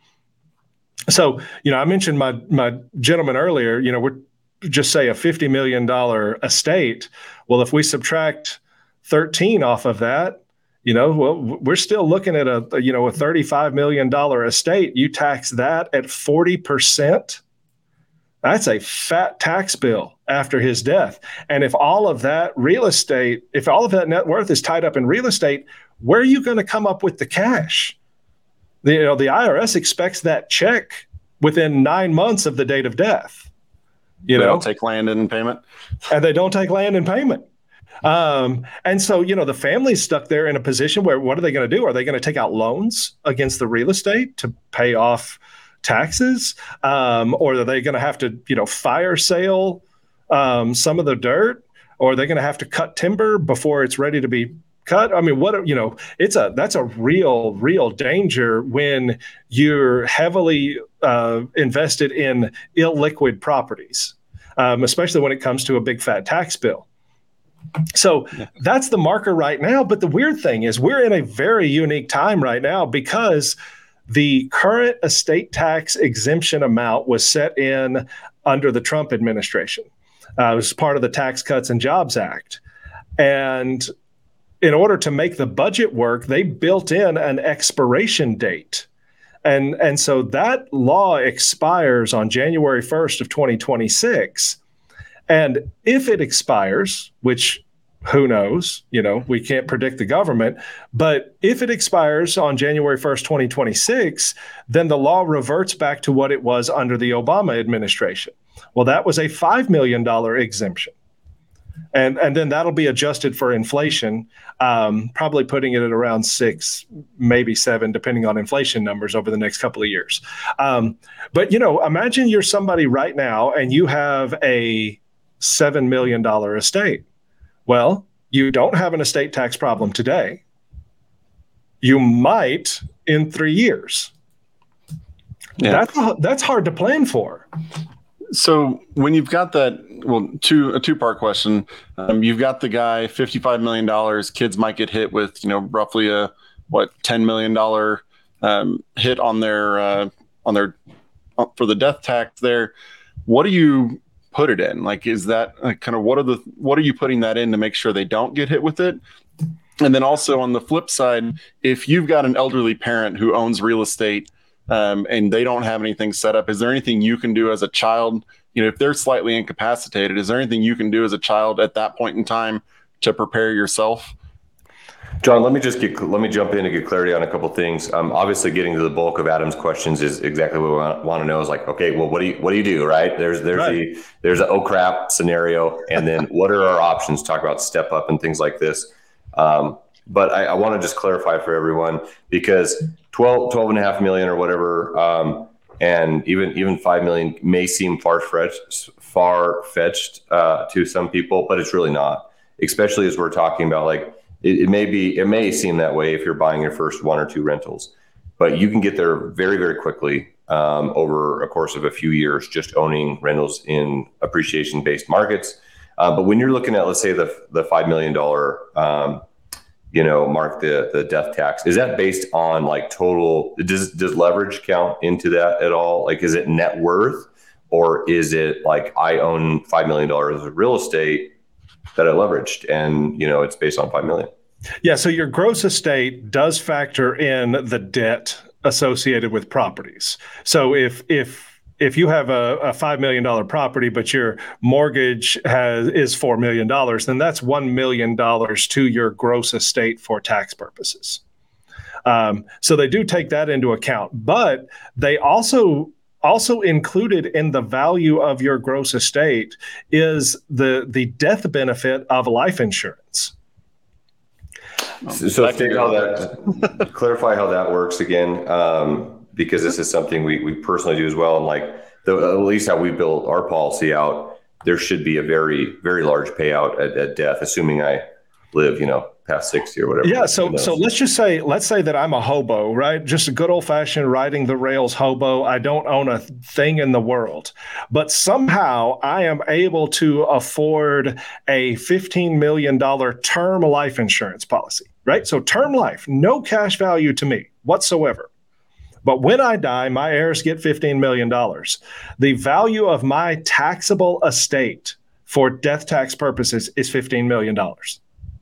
So, you know, I mentioned my my gentleman earlier, you know, we're just say a fifty million dollars estate. Well, if we subtract thirteen off of that, you know, well, we're still looking at a, you know, a thirty-five million dollars estate. You tax that at forty percent. That's a fat tax bill after his death. And if all of that real estate, if all of that net worth is tied up in real estate, where are you going to come up with the cash? The, you know, the I R S expects that check within nine months of the date of death. You they know, don't take land in payment. And they don't take land in payment. Um, and so, you know, the family's stuck there in a position where what are they going to do? Are they going to take out loans against the real estate to pay off taxes? Um, or are they going to have to, you know, fire sale um, some of the dirt? Or are they going to have to cut timber before it's ready to be cut? I mean, what, you know, it's a, that's a real, real danger when you're heavily uh, invested in illiquid properties, um, especially when it comes to a big fat tax bill. So that's the marker right now. But the weird thing is we're in a very unique time right now because the current estate tax exemption amount was set in under the Trump administration. Uh, it was part of the Tax Cuts and Jobs Act. And in order to make the budget work, they built in an expiration date. And, and so that law expires on January first of twenty twenty-six. And if it expires, which who knows, you know, we can't predict the government, but if it expires on January first, twenty twenty-six, then the law reverts back to what it was under the Obama administration. Well, that was a five million dollars exemption. And, and then that'll be adjusted for inflation, um, probably putting it at around six, maybe seven, depending on inflation numbers over the next couple of years. Um, but, you know, imagine you're somebody right now and you have a seven million dollars estate. Well, you don't have an estate tax problem today. You might in three years. Yeah. That's, that's hard to plan for. So when you've got that, well, two a two-part question. Um, you've got the guy, fifty-five million dollars. Kids might get hit with, you know, roughly a what ten million dollars um, hit on their uh, on their uh, for the death tax. There, what do you put it in? Like, is that uh, kind of what are the what are you putting that in to make sure they don't get hit with it? And then also on the flip side, if you've got an elderly parent who owns real estate, Um, and they don't have anything set up, is there anything you can do as a child? You know, if they're slightly incapacitated, is there anything you can do as a child at that point in time to prepare yourself? John, let me just get, let me jump in and get clarity on a couple of things. Um, obviously getting to the bulk of Adam's questions is exactly what we want, want to know is like, okay, well, what do you, what do you do? Right. There's, there's right. the, there's a, oh crap scenario. And then what are our options? Talk about step up and things like this. Um, But I, I want to just clarify for everyone, because twelve, twelve and a half million or whatever, um, and even even five million may seem far fetched, far fetched uh, to some people, but it's really not. especially as we're talking about, like, it, it may be, it may seem that way if you're buying your first one or two rentals, but you can get there very, very quickly um, over a course of a few years, just owning rentals in appreciation-based markets. Uh, but when you're looking at, let's say, the the five million dollars, um, you know, mark, the the death tax, is that based on like total, does, does leverage count into that at all? Like, is it net worth, or is it like I own five million dollars of real estate that I leveraged and, you know, it's based on five million dollars? Yeah. So your gross estate does factor in the debt associated with properties. So if, if, if you have a, a five million dollars property, but your mortgage has is four million dollars, then that's one million dollars to your gross estate for tax purposes. Um, so they do take that into account, but they also also included in the value of your gross estate is the, the death benefit of life insurance. So, so how that, clarify how that works again. Um, because this is something we, we personally do as well. And like, the, at least how we built our policy out, there should be a very, very large payout at, at death, assuming I live, you know, past sixty or whatever. Yeah. So, so let's just say, let's say that I'm a hobo, right? Just a good old fashioned riding the rails hobo. I don't own a thing in the world, but somehow I am able to afford a fifteen million dollars term life insurance policy, right? So term life, no cash value to me whatsoever. But when I die, my heirs get fifteen million dollars. The value of my taxable estate for death tax purposes is fifteen million dollars.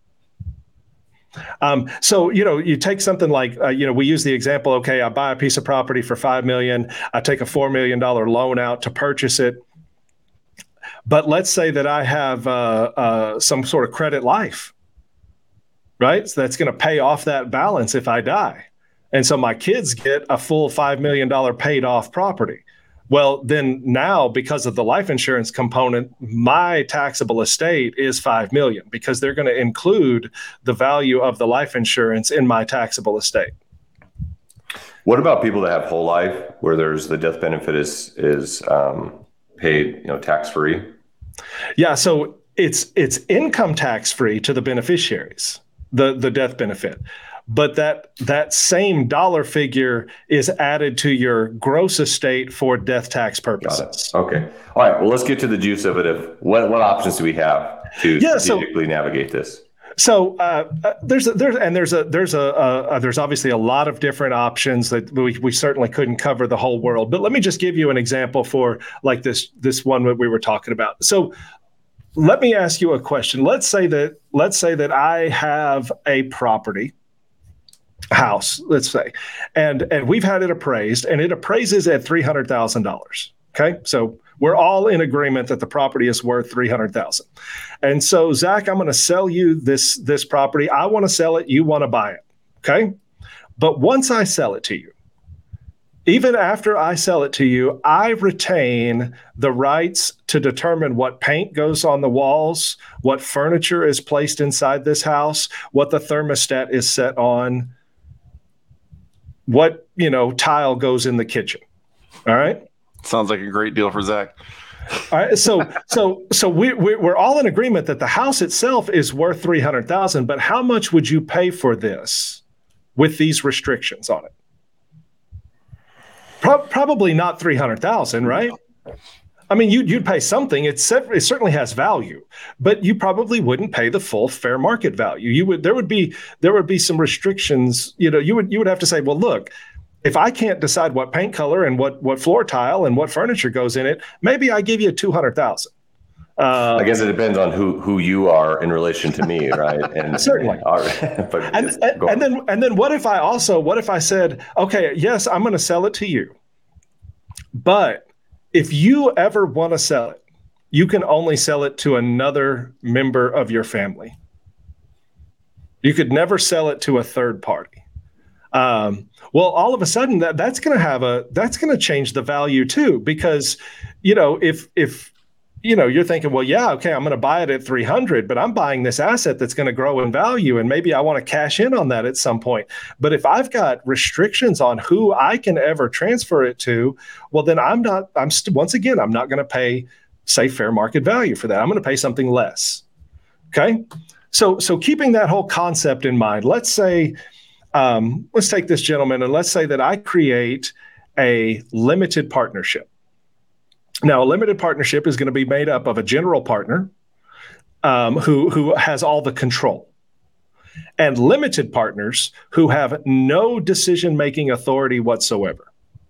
Um, so, you know, you take something like, uh, you know, we use the example, okay, I buy a piece of property for five million dollars. I take a four million dollars loan out to purchase it. But let's say that I have uh, uh, some sort of credit life, right? So that's going to pay off that balance if I die. And so my kids get a full five million dollars paid off property. Well, then now, because of the life insurance component, my taxable estate is five million dollars because they're going to include the value of the life insurance in my taxable estate. What about people that have whole life where there's the death benefit is is um, paid, you know, tax free? Yeah, so it's it's income tax free to the beneficiaries, the the death benefit. But that that same dollar figure is added to your gross estate for death tax purposes. Got it. Okay. All right. Well, let's get to the juice of it. Of what what options do we have to yeah, strategically so, navigate this? So uh, there's a, there's and there's a there's a, a, a there's obviously a lot of different options that we we certainly couldn't cover the whole world. But let me just give you an example for like this this one that we were talking about. So let me ask you a question. Let's say that let's say that I have a property. House, let's say, and and we've had it appraised, and it appraises at three hundred thousand dollars. Okay, so we're all in agreement that the property is worth three hundred thousand. And so, Zach, I'm going to sell you this this property. I want to sell it. You want to buy it. Okay, but once I sell it to you, even after I sell it to you, I retain the rights to determine what paint goes on the walls, what furniture is placed inside this house, what the thermostat is set on, what, you know, tile goes in the kitchen. All right. Sounds like a great deal for Zach. All right. So, so, so we, we, we're all in agreement that the house itself is worth three hundred thousand, but how much would you pay for this with these restrictions on it? Pro- probably not three hundred thousand, right? I mean, you'd, you'd pay something. It's, it certainly has value, but you probably wouldn't pay the full fair market value. You would, there would be, there would be some restrictions. You know, you would, you would have to say, well, look, if I can't decide what paint color and what, what floor tile and what furniture goes in it, maybe I give you two hundred thousand. Uh, I guess it depends on who, who you are in relation to me, right? And certainly. And, but and, and, and then, and then what if I also, what if I said, okay, yes, I'm going to sell it to you, but if you ever want to sell it, you can only sell it to another member of your family. You could never sell it to a third party. Um, well, all of a sudden that that's going to have a, that's going to change the value too, because, you know, if, if, you know, you're thinking, well, yeah, okay, I'm going to buy it at three hundred, but I'm buying this asset that's going to grow in value. And maybe I want to cash in on that at some point. But if I've got restrictions on who I can ever transfer it to, well, then I'm not, I'm st- once again, I'm not going to pay, say, fair market value for that. I'm going to pay something less. Okay. So, so keeping that whole concept in mind, let's say, um, let's take this gentleman and let's say that I create a limited partnership. Now, a limited partnership is going to be made up of a general partner um, who, who has all the control, and limited partners who have no decision-making authority whatsoever.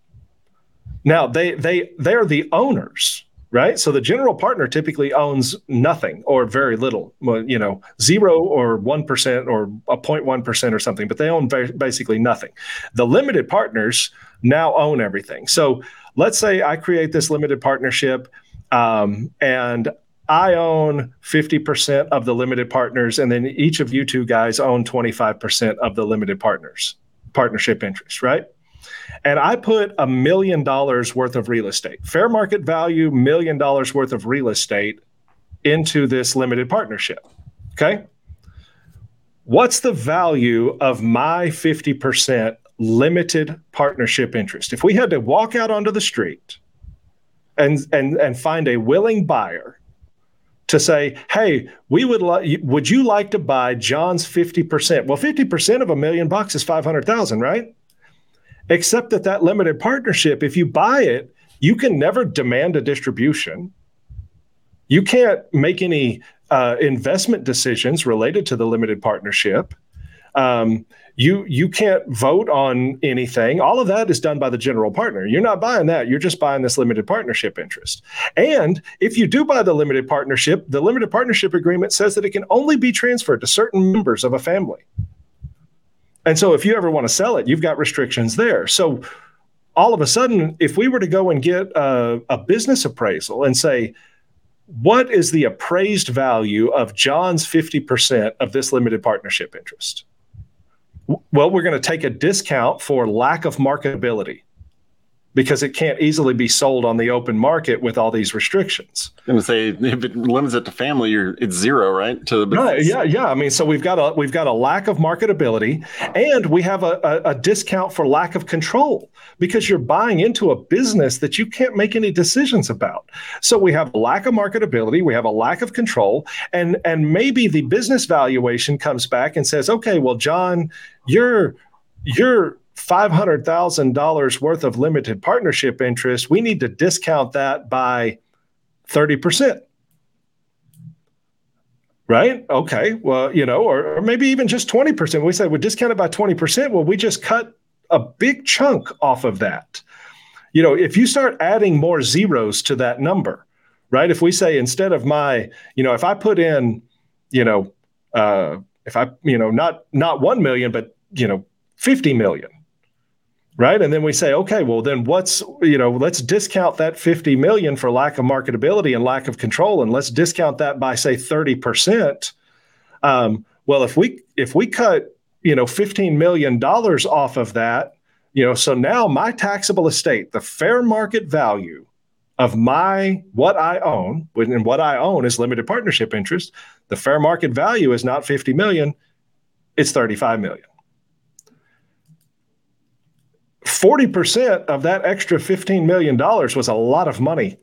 Now, they they they're the owners, right? So the general partner typically owns nothing or very little, well, you know, zero or one percent or a zero point one percent or something, but they own very, basically nothing. The limited partners now own everything. So let's say I create this limited partnership um, and I own fifty percent of the limited partners, and then each of you two guys own twenty-five percent of the limited partners, partnership interest, right? And I put a million dollars worth of real estate, fair market value, million dollars worth of real estate into this limited partnership, okay? What's the value of my fifty percent limited partnership interest? If we had to walk out onto the street and, and, and find a willing buyer to say, hey, we would like, would you like to buy John's fifty percent? Well, fifty percent of a million bucks is five hundred thousand, right? Except that that limited partnership, if you buy it, you can never demand a distribution. You can't make any uh, investment decisions related to the limited partnership. Um, you you can't vote on anything. All of that is done by the general partner. You're not buying that. You're just buying this limited partnership interest. And if you do buy the limited partnership, the limited partnership agreement says that it can only be transferred to certain members of a family. And so if you ever want to sell it, you've got restrictions there. So all of a sudden, if we were to go and get a, a business appraisal and say, what is the appraised value of John's fifty percent of this limited partnership interest? Well, we're going to take a discount for lack of marketability because it can't easily be sold on the open market with all these restrictions. I'm going to say if it limits it to family, you're it's zero, right? To the right, yeah, yeah. I mean, so we've got a we've got a lack of marketability, and we have a, a, a discount for lack of control because you're buying into a business that you can't make any decisions about. So we have a lack of marketability, we have a lack of control, and and maybe the business valuation comes back and says, okay, well, John, you're you're five hundred thousand dollars worth of limited partnership interest, we need to discount that by thirty percent. Right? Okay. Well, you know, or, or maybe even just twenty percent. We say we discount it by twenty percent. Well, we just cut a big chunk off of that. You know, if you start adding more zeros to that number, right? If we say instead of my, you know, if I put in, you know, uh, if I, you know, not not one million, but, you know, fifty million. Right. And then we say, OK, well, then what's, you know, let's discount that fifty million for lack of marketability and lack of control. And let's discount that by, say, thirty percent. Um, well, if we if we cut, you know, fifteen million dollars off of that, you know, so now my taxable estate, the fair market value of my what I own, and what I own is limited partnership interest. The fair market value is not fifty million, it's thirty-five million. forty percent of that extra fifteen million dollars was a lot of money.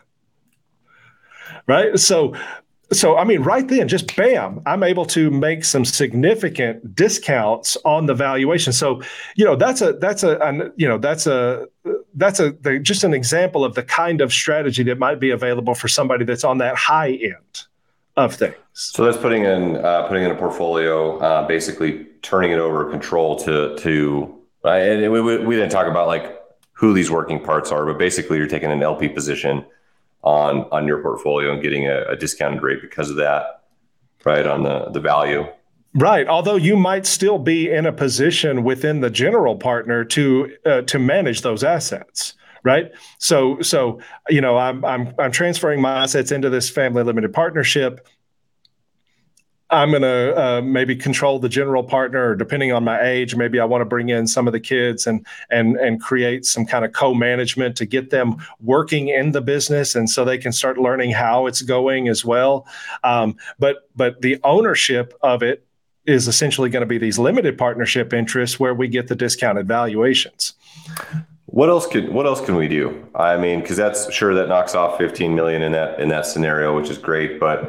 Right? So, so I mean, right then, just bam, I'm able to make some significant discounts on the valuation. So, you know, that's a, that's a, an, you know, that's a, that's a, the, just an example of the kind of strategy that might be available for somebody that's on that high end of things. So that's putting in, uh, putting in a portfolio, uh, basically turning it over control to, to, Right. And we, we didn't talk about like who these working parts are, but basically you're taking an L P position on, on your portfolio and getting a, a discounted rate because of that, right, on the, the value. Right. Although you might still be in a position within the general partner to uh, to manage those assets. Right. So so, you know, I'm I'm I'm transferring my assets into this family limited partnership. I'm going to uh, maybe control the general partner, or depending on my age, maybe I want to bring in some of the kids and and and create some kind of co-management to get them working in the business, and so they can start learning how it's going as well. Um, but but the ownership of it is essentially going to be these limited partnership interests where we get the discounted valuations. What else could what else can we do? I mean, because that's sure that knocks off fifteen million in that in that scenario, which is great, but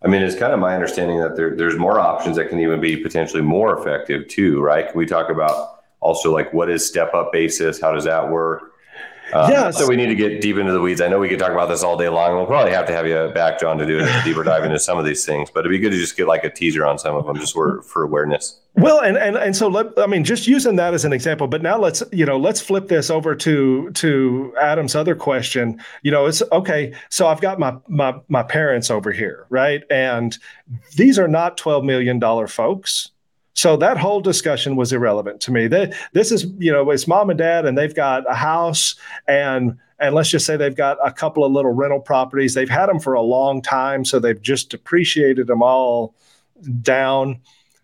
I mean, it's kind of my understanding that there, there's more options that can even be potentially more effective too, right? Can we talk about also like what is step up basis? How does that work? Um, yes. So we need to get deep into the weeds. I know we could talk about this all day long. We'll probably have to have you back, John, to do a deeper dive into some of these things, but it'd be good to just get like a teaser on some of them just for, for awareness. Well, and, and, and so, let, I mean, just using that as an example, but now let's, you know, let's flip this over to, to Adam's other question. You know, it's okay. So I've got my, my, my parents over here, right? And these are not twelve million dollars folks. So that whole discussion was irrelevant to me. They, this is, you know, it's mom and dad, and they've got a house, and and let's just say they've got a couple of little rental properties. They've had them for a long time, so they've just depreciated them all down.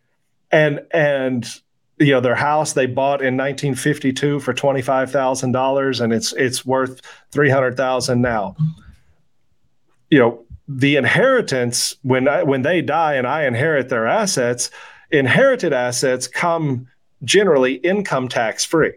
And and you know, their house they bought in nineteen fifty-two for twenty-five thousand dollars, and it's it's worth three hundred thousand dollars now. You know, the inheritance when I, when they die and I inherit their assets. Inherited assets come generally income tax free.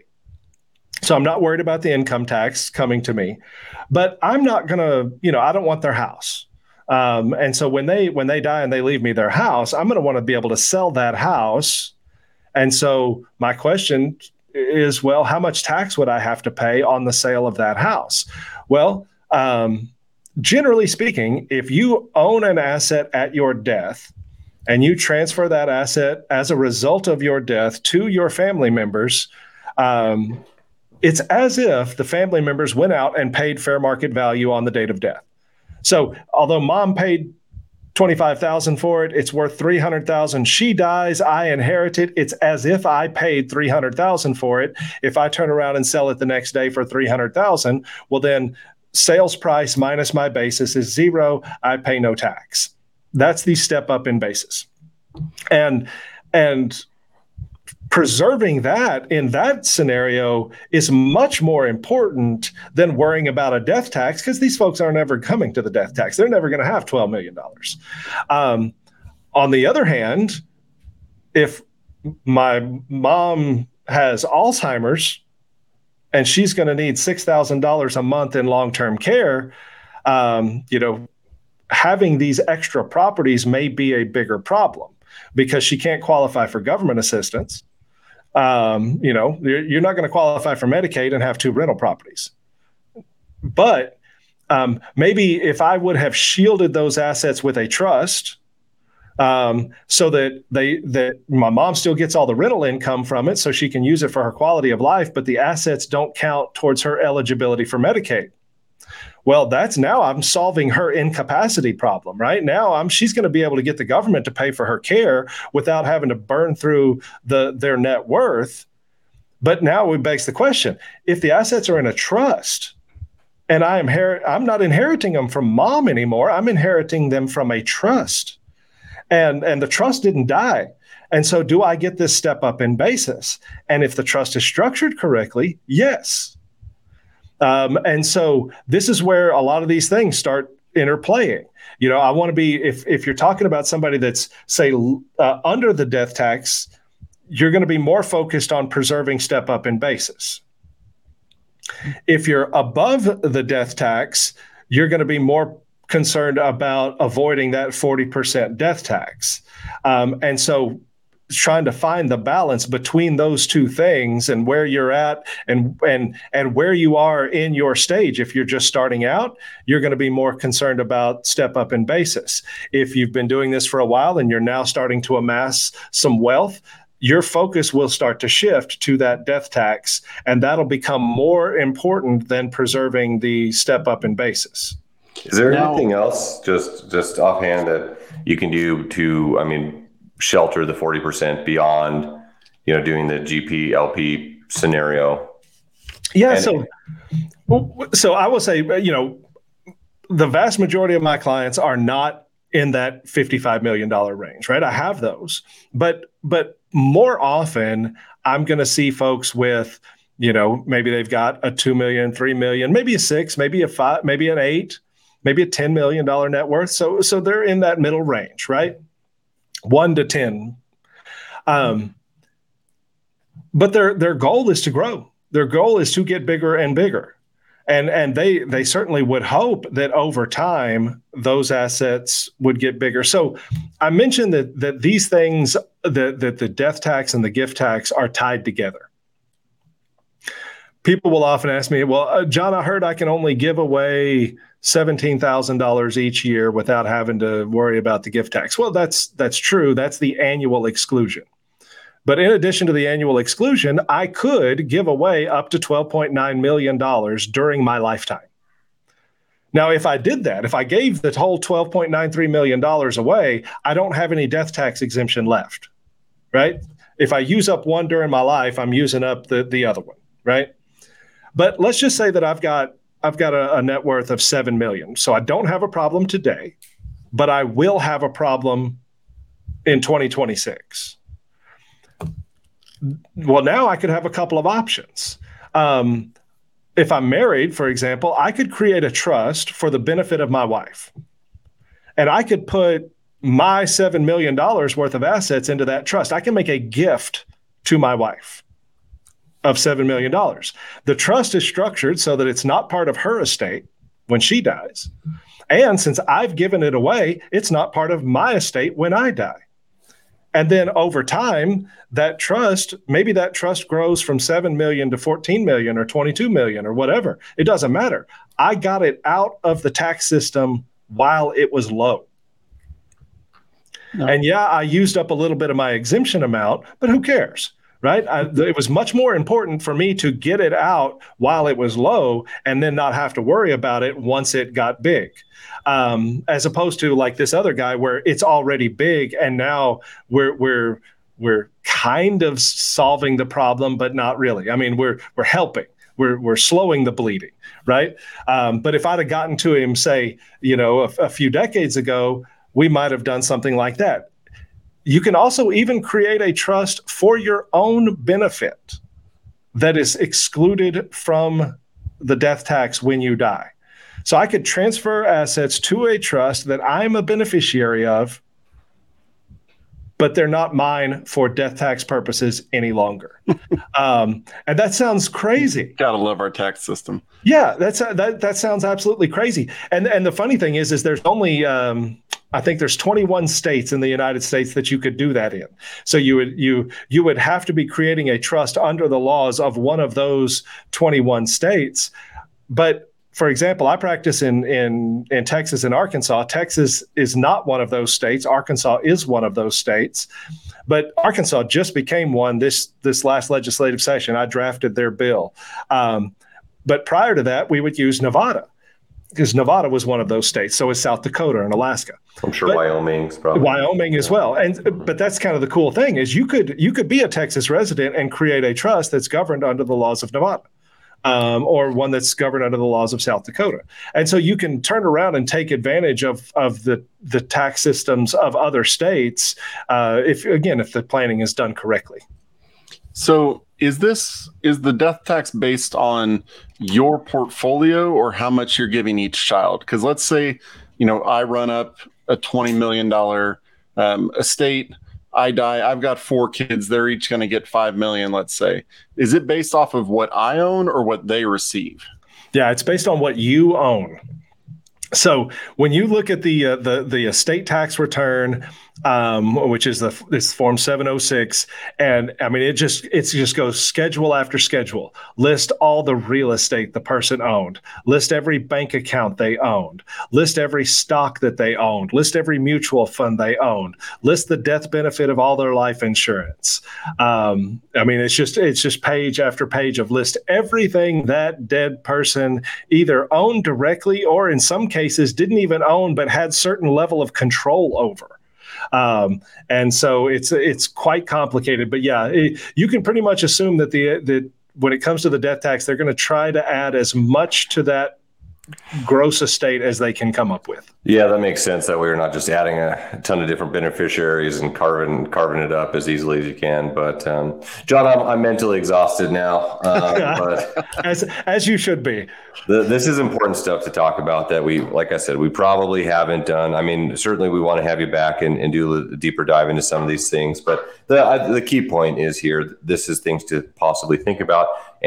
So I'm not worried about the income tax coming to me, but I'm not going to, you know, I don't want their house. Um, and so when they when they die and they leave me their house, I'm going to want to be able to sell that house. And so my question is, well, how much tax would I have to pay on the sale of that house? Well, um, generally speaking, if you own an asset at your death, and you transfer that asset as a result of your death to your family members, um, it's as if the family members went out and paid fair market value on the date of death. So although mom paid twenty-five thousand dollars for it, it's worth three hundred thousand dollars. She dies, I inherit it. It's as if I paid three hundred thousand dollars for it. If I turn around and sell it the next day for three hundred thousand dollars, well then sales price minus my basis is zero. I pay no tax. That's the step up in basis. And and preserving that in that scenario is much more important than worrying about a death tax, because these folks aren't ever coming to the death tax. They're never going to have twelve million dollars. Um, on the other hand, if my mom has Alzheimer's and she's going to need six thousand dollars a month in long-term care, um, you know, having these extra properties may be a bigger problem because she can't qualify for government assistance. Um, you know, you're, you're not going to qualify for Medicaid and have two rental properties. But um, maybe if I would have shielded those assets with a trust, um, so that they that my mom still gets all the rental income from it, so she can use it for her quality of life, but the assets don't count towards her eligibility for Medicaid. Well, that's now I'm solving her incapacity problem, right? Now I'm she's going to be able to get the government to pay for her care without having to burn through the their net worth. But now it begs the question, if the assets are in a trust and I am inherit, I'm not inheriting them from mom anymore, I'm inheriting them from a trust. And, and the trust didn't die. And so do I get this step up in basis? And if the trust is structured correctly, yes. Um, and so this is where a lot of these things start interplaying. You know, I want to be, if if you're talking about somebody that's, say, uh, under the death tax, you're going to be more focused on preserving step up in basis. If you're above the death tax, you're going to be more concerned about avoiding that forty percent death tax. Um, and so trying to find the balance between those two things and where you're at and and and where you are in your stage. If you're just starting out, you're going to be more concerned about step up in basis. If you've been doing this for a while and you're now starting to amass some wealth, your focus will start to shift to that death tax, and that'll become more important than preserving the step up in basis. Is there now, anything else just just offhand that you can do to, I mean, shelter the forty percent beyond, you know, doing the G P L P scenario? Yeah. And so, so I will say, you know, the vast majority of my clients are not in that fifty-five million dollars range, right? I have those, but, but more often I'm going to see folks with, you know, maybe they've got a two million, three million, maybe a six, maybe a five, maybe an eight, maybe a ten million dollars net worth. So, so they're in that middle range, right? One to ten. Um, but their their goal is to grow. Their goal is to get bigger and bigger. And and they they certainly would hope that over time those assets would get bigger. So I mentioned that that these things, that that the death tax and the gift tax are tied together. People will often ask me, well, uh, John, I heard I can only give away seventeen thousand dollars each year without having to worry about the gift tax. Well, that's that's true. That's the annual exclusion. But in addition to the annual exclusion, I could give away up to twelve point nine million dollars during my lifetime. Now, if I did that, if I gave the whole twelve point nine three million dollars away, I don't have any death tax exemption left, right? If I use up one during my life, I'm using up the, the other one, right? But let's just say that I've got I've got a, a net worth of seven million dollars. So I don't have a problem today, but I will have a problem in twenty twenty-six. Well, now I could have a couple of options. Um, if I'm married, for example, I could create a trust for the benefit of my wife. And I could put my seven million dollars worth of assets into that trust. I can make a gift to my wife of seven million dollars. The trust is structured so that it's not part of her estate when she dies. And since I've given it away, it's not part of my estate when I die. And then over time, that trust, maybe that trust grows from seven million to fourteen million or twenty-two million or whatever. It doesn't matter. I got it out of the tax system while it was low. No. And yeah, I used up a little bit of my exemption amount, but who cares? Right? I, it was much more important for me to get it out while it was low and then not have to worry about it once it got big. Um, as opposed to like this other guy where it's already big and now we're we're we're kind of solving the problem, but not really. I mean, we're we're helping. We're we're slowing the bleeding, right? Um, but if I'd have gotten to him, say, you know, a, a few decades ago, we might have done something like that. You can also even create a trust for your own benefit that is excluded from the death tax when you die. So I could transfer assets to a trust that I'm a beneficiary of, but they're not mine for death tax purposes any longer. um, and that sounds crazy. Gotta love our tax system. Yeah, that's uh, that. That sounds absolutely crazy. And and the funny thing is, is there's only um, I think there's twenty-one states in the United States that you could do that in. So you would you you would have to be creating a trust under the laws of one of those twenty-one states. But for example, I practice in, in, in Texas and Arkansas. Texas is not one of those states. Arkansas is one of those states. But Arkansas just became one this, this last legislative session. I drafted their bill. Um, but prior to that, we would use Nevada because Nevada was one of those states. So is South Dakota and Alaska. I'm sure but Wyoming's probably. Wyoming as well. And but that's kind of the cool thing is you could you could be a Texas resident and create a trust that's governed under the laws of Nevada. Um, or one that's governed under the laws of South Dakota. And so you can turn around and take advantage of of the, the tax systems of other states, uh, if again, if the planning is done correctly. So is this, is the death tax based on your portfolio or how much you're giving each child? Because let's say, you know, I run up a twenty million dollars um, estate, I die, I've got four kids, they're each going to get five million, let's say. Is it based off of what I own or what they receive? Yeah, it's based on what you own. So when you look at the uh, the the estate tax return, um, which is the this form seven oh six, and I mean it just it just goes schedule after schedule. List all the real estate the person owned. List every bank account they owned. List every stock that they owned. List every mutual fund they owned. List the death benefit of all their life insurance. Um, I mean it's just it's just page after page of list everything that dead person either owned directly or in some cases didn't even own, but had certain level of control over. Um, and so it's it's quite complicated. But yeah, it, you can pretty much assume that the that when it comes to the death tax, they're going to try to add as much to that gross estate as they can come up with. Yeah, that makes sense. That way you're not just adding a ton of different beneficiaries and carving carving it up as easily as you can. But um, John, I'm, I'm mentally exhausted now. Uh, but as as you should be. The, this is important stuff to talk about that we, like I said, we probably haven't done. I mean, certainly we want to have you back and, and do a deeper dive into some of these things. But the the key point is here, this is things to possibly think about. And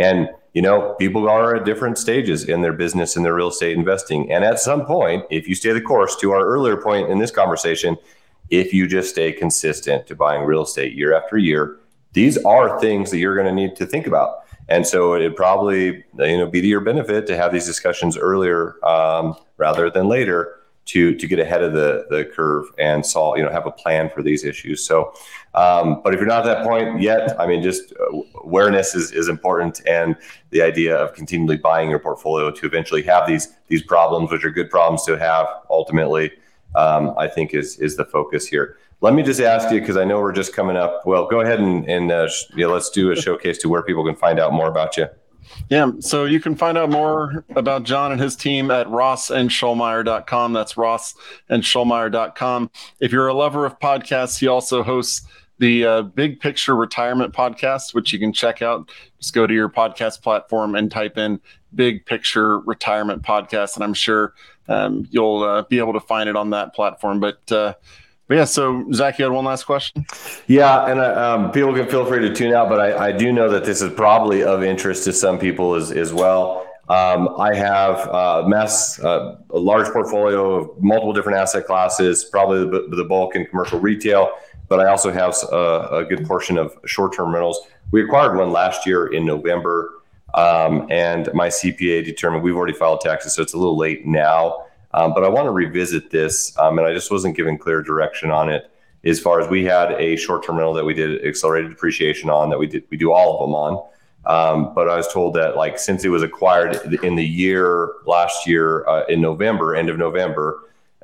you know, people are at different stages in their business and their real estate investing. And at some point, if you stay the course, to our earlier point in this conversation, if you just stay consistent to buying real estate year after year, these are things that you're going to need to think about. And so it'd probably, you know, be to your benefit to have these discussions earlier um, rather than later to to get ahead of the the curve and solve, you know, have a plan for these issues. So, um, but if you're not at that point yet, I mean, just awareness is, is important, and the idea of continually buying your portfolio to eventually have these these problems, which are good problems to have ultimately, um, I think is is the focus here. Let me just ask you, because I know we're just coming up. Well, go ahead and, and uh, sh- yeah, let's do a showcase to where people can find out more about you. Yeah, so you can find out more about John and his team at ross and schulmeyer dot com. That's ross and schulmeyer dot com. If you're a lover of podcasts, he also hosts the uh, Big Picture Retirement Podcast, which you can check out. Just go to your podcast platform and type in Big Picture Retirement Podcast, and I'm sure um, you'll uh, be able to find it on that platform. But uh, But yeah, so Zach, you had one last question? Yeah, and uh, um, people can feel free to tune out, but I, I do know that this is probably of interest to some people as, as well. Um, I have uh, mass, uh, a large portfolio of multiple different asset classes, probably the, the bulk in commercial retail, but I also have a, a good portion of short-term rentals. We acquired one last year in November, um, and my C P A determined we've already filed taxes, so it's a little late now. Um, but I want to revisit this, um, and I just wasn't given clear direction on it. As far as we had a short-term rental that we did accelerated depreciation on, that we did, we do all of them on. Um, but I was told that, like, since it was acquired in the year last year uh, in November, end of November,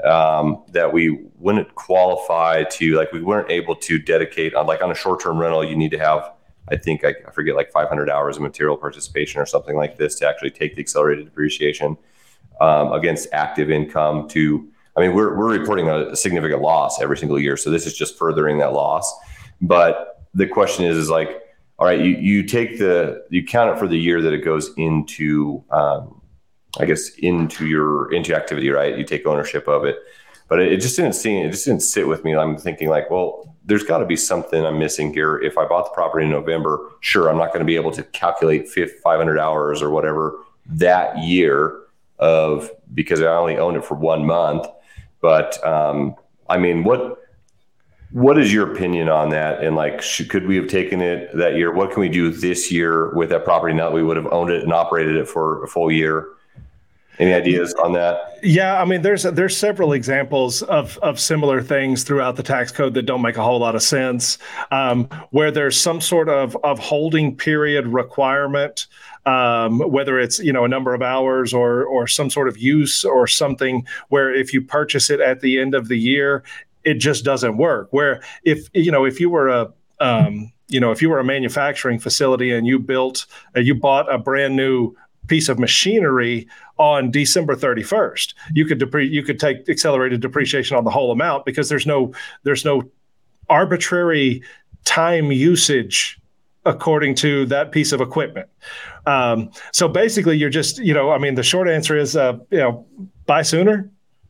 um, that we wouldn't qualify to, like, we weren't able to dedicate on, like, on a short-term rental, you need to have, I think, I, I forget, like five hundred hours of material participation or something like this to actually take the accelerated depreciation. Um, against active income to, I mean, we're we're reporting a significant loss every single year. So this is just furthering that loss. But the question is, is like, all right, you, you take the, you count it for the year that it goes into, um, I guess, into your, into activity, right? You take ownership of it. But it, it just didn't seem, it just didn't sit with me. I'm thinking like, well, there's got to be something I'm missing here. If I bought the property in November, sure, I'm not going to be able to calculate five hundred hours or whatever that year of, because I only owned it for one month. But um, I mean, what what is your opinion on that? And like, should, could we have taken it that year? What can we do this year with that property now that we would have owned it and operated it for a full year? Any ideas on that? Yeah, I mean, there's there's several examples of of similar things throughout the tax code that don't make a whole lot of sense, um, where there's some sort of of holding period requirement, um, whether it's, you know, a number of hours or or some sort of use or something, where if you purchase it at the end of the year, it just doesn't work. Where if, you know, if you were a um, you know, if you were a manufacturing facility and you built, uh, you bought a brand new piece of machinery on December thirty-first, you could depre- you could take accelerated depreciation on the whole amount, because there's no there's no arbitrary time usage according to that piece of equipment. Um, so basically, you're just, you know, I mean, the short answer is, uh, you know, buy sooner.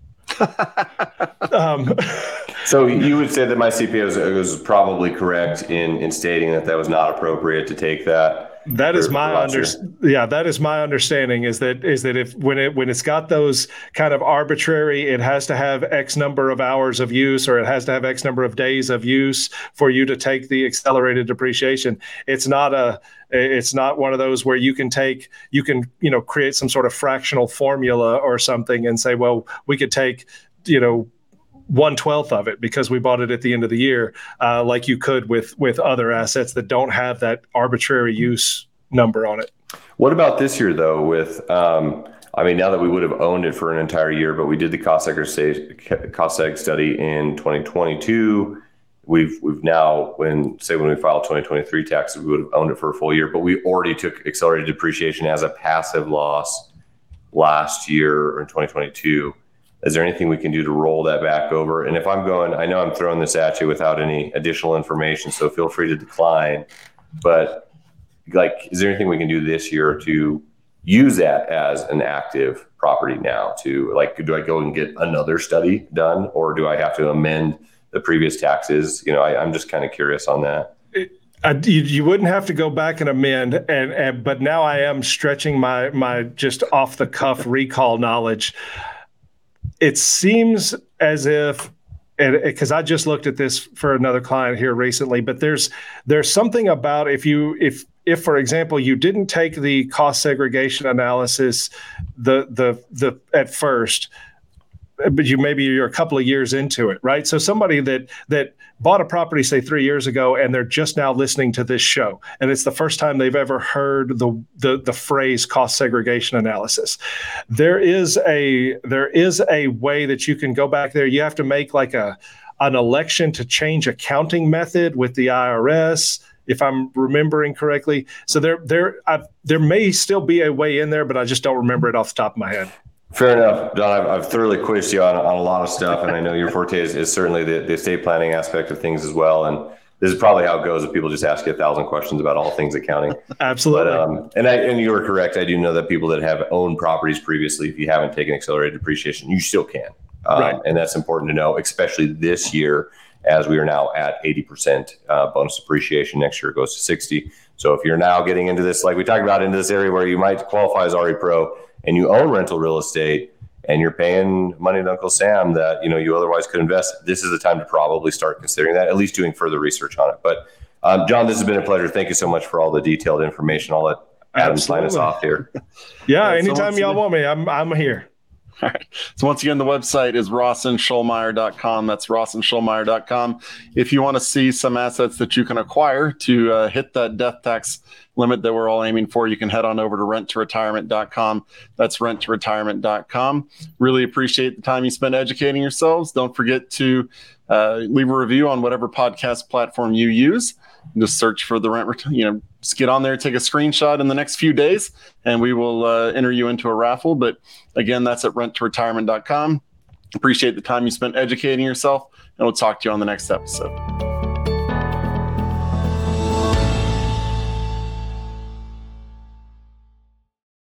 um, so you would say that my C P A was, was probably correct in in stating that that was not appropriate to take that. That is my under, yeah. That is my understanding. Is that is that if when it when it's got those kind of arbitrary, it has to have X number of hours of use, or it has to have X number of days of use for you to take the accelerated depreciation. It's not a. It's not one of those where you can take you can you know create some sort of fractional formula or something and say, well, we could take, you know, one twelfth of it because we bought it at the end of the year, uh, like you could with with other assets that don't have that arbitrary use number on it. What about this year though? With um, I mean, now that we would have owned it for an entire year, but we did the cost seg cost seg study in twenty twenty-two. We've we've now, when say when we filed twenty twenty-three taxes, we would have owned it for a full year, but we already took accelerated depreciation as a passive loss last year or in twenty twenty-two. Is there anything we can do to roll that back over? And if I'm going, I know I'm throwing this at you without any additional information, so feel free to decline. But like, is there anything we can do this year to use that as an active property now? To like, do I go and get another study done, or do I have to amend the previous taxes? You know, I, I'm just kind of curious on that. Uh, you, you wouldn't have to go back and amend, and, and but now I am stretching my my just off the cuff recall knowledge. It seems as if, because I just looked at this for another client here recently, but there's there's something about if you if if for example you didn't take the cost segregation analysis the the the at first, but you maybe you're a couple of years into it, right? So somebody that that bought a property, say three years ago, and they're just now listening to this show, and it's the first time they've ever heard the the, the phrase cost segregation analysis. There is a there is a way that you can go back there. You have to make like a an election to change accounting method with the I R S, if I'm remembering correctly. So there there I've, there may still be a way in there, but I just don't remember it off the top of my head. Fair enough, John. I've, I've thoroughly quizzed you on, on a lot of stuff, and I know your forte is, is certainly the, the estate planning aspect of things as well. And this is probably how it goes if people just ask you a thousand questions about all things accounting. Absolutely. But, um, and I, and you were correct. I do know that people that have owned properties previously, if you haven't taken accelerated depreciation, you still can. Um, right. And that's important to know, especially this year, as we are now at eighty percent uh, bonus depreciation. Next year it goes to sixty. So if you're now getting into this, like we talked about, into this area where you might qualify as R E Pro, and you own rental real estate, and you're paying money to Uncle Sam that, you know, you otherwise could invest, this is the time to probably start considering that, at least doing further research on it. But um, John, this has been a pleasure. Thank you so much for all the detailed information. I'll let Adam sign us off here. Yeah, yeah, anytime so y'all want me, I'm I'm here. All right. So once again, the website is rawson schulmeyer dot com. That's rawson schulmeyer dot com. If you want to see some assets that you can acquire to uh, hit that death tax limit that we're all aiming for, you can head on over to rent to retirement dot com. That's rent to retirement dot com. Really appreciate the time you spend educating yourselves. Don't forget to uh, leave a review on whatever podcast platform you use. Just search for the rent, you know, just get on there, take a screenshot in the next few days, and we will uh, enter you into a raffle. But again, that's at rent to retirement dot com. Appreciate the time you spent educating yourself, and we'll talk to you on the next episode.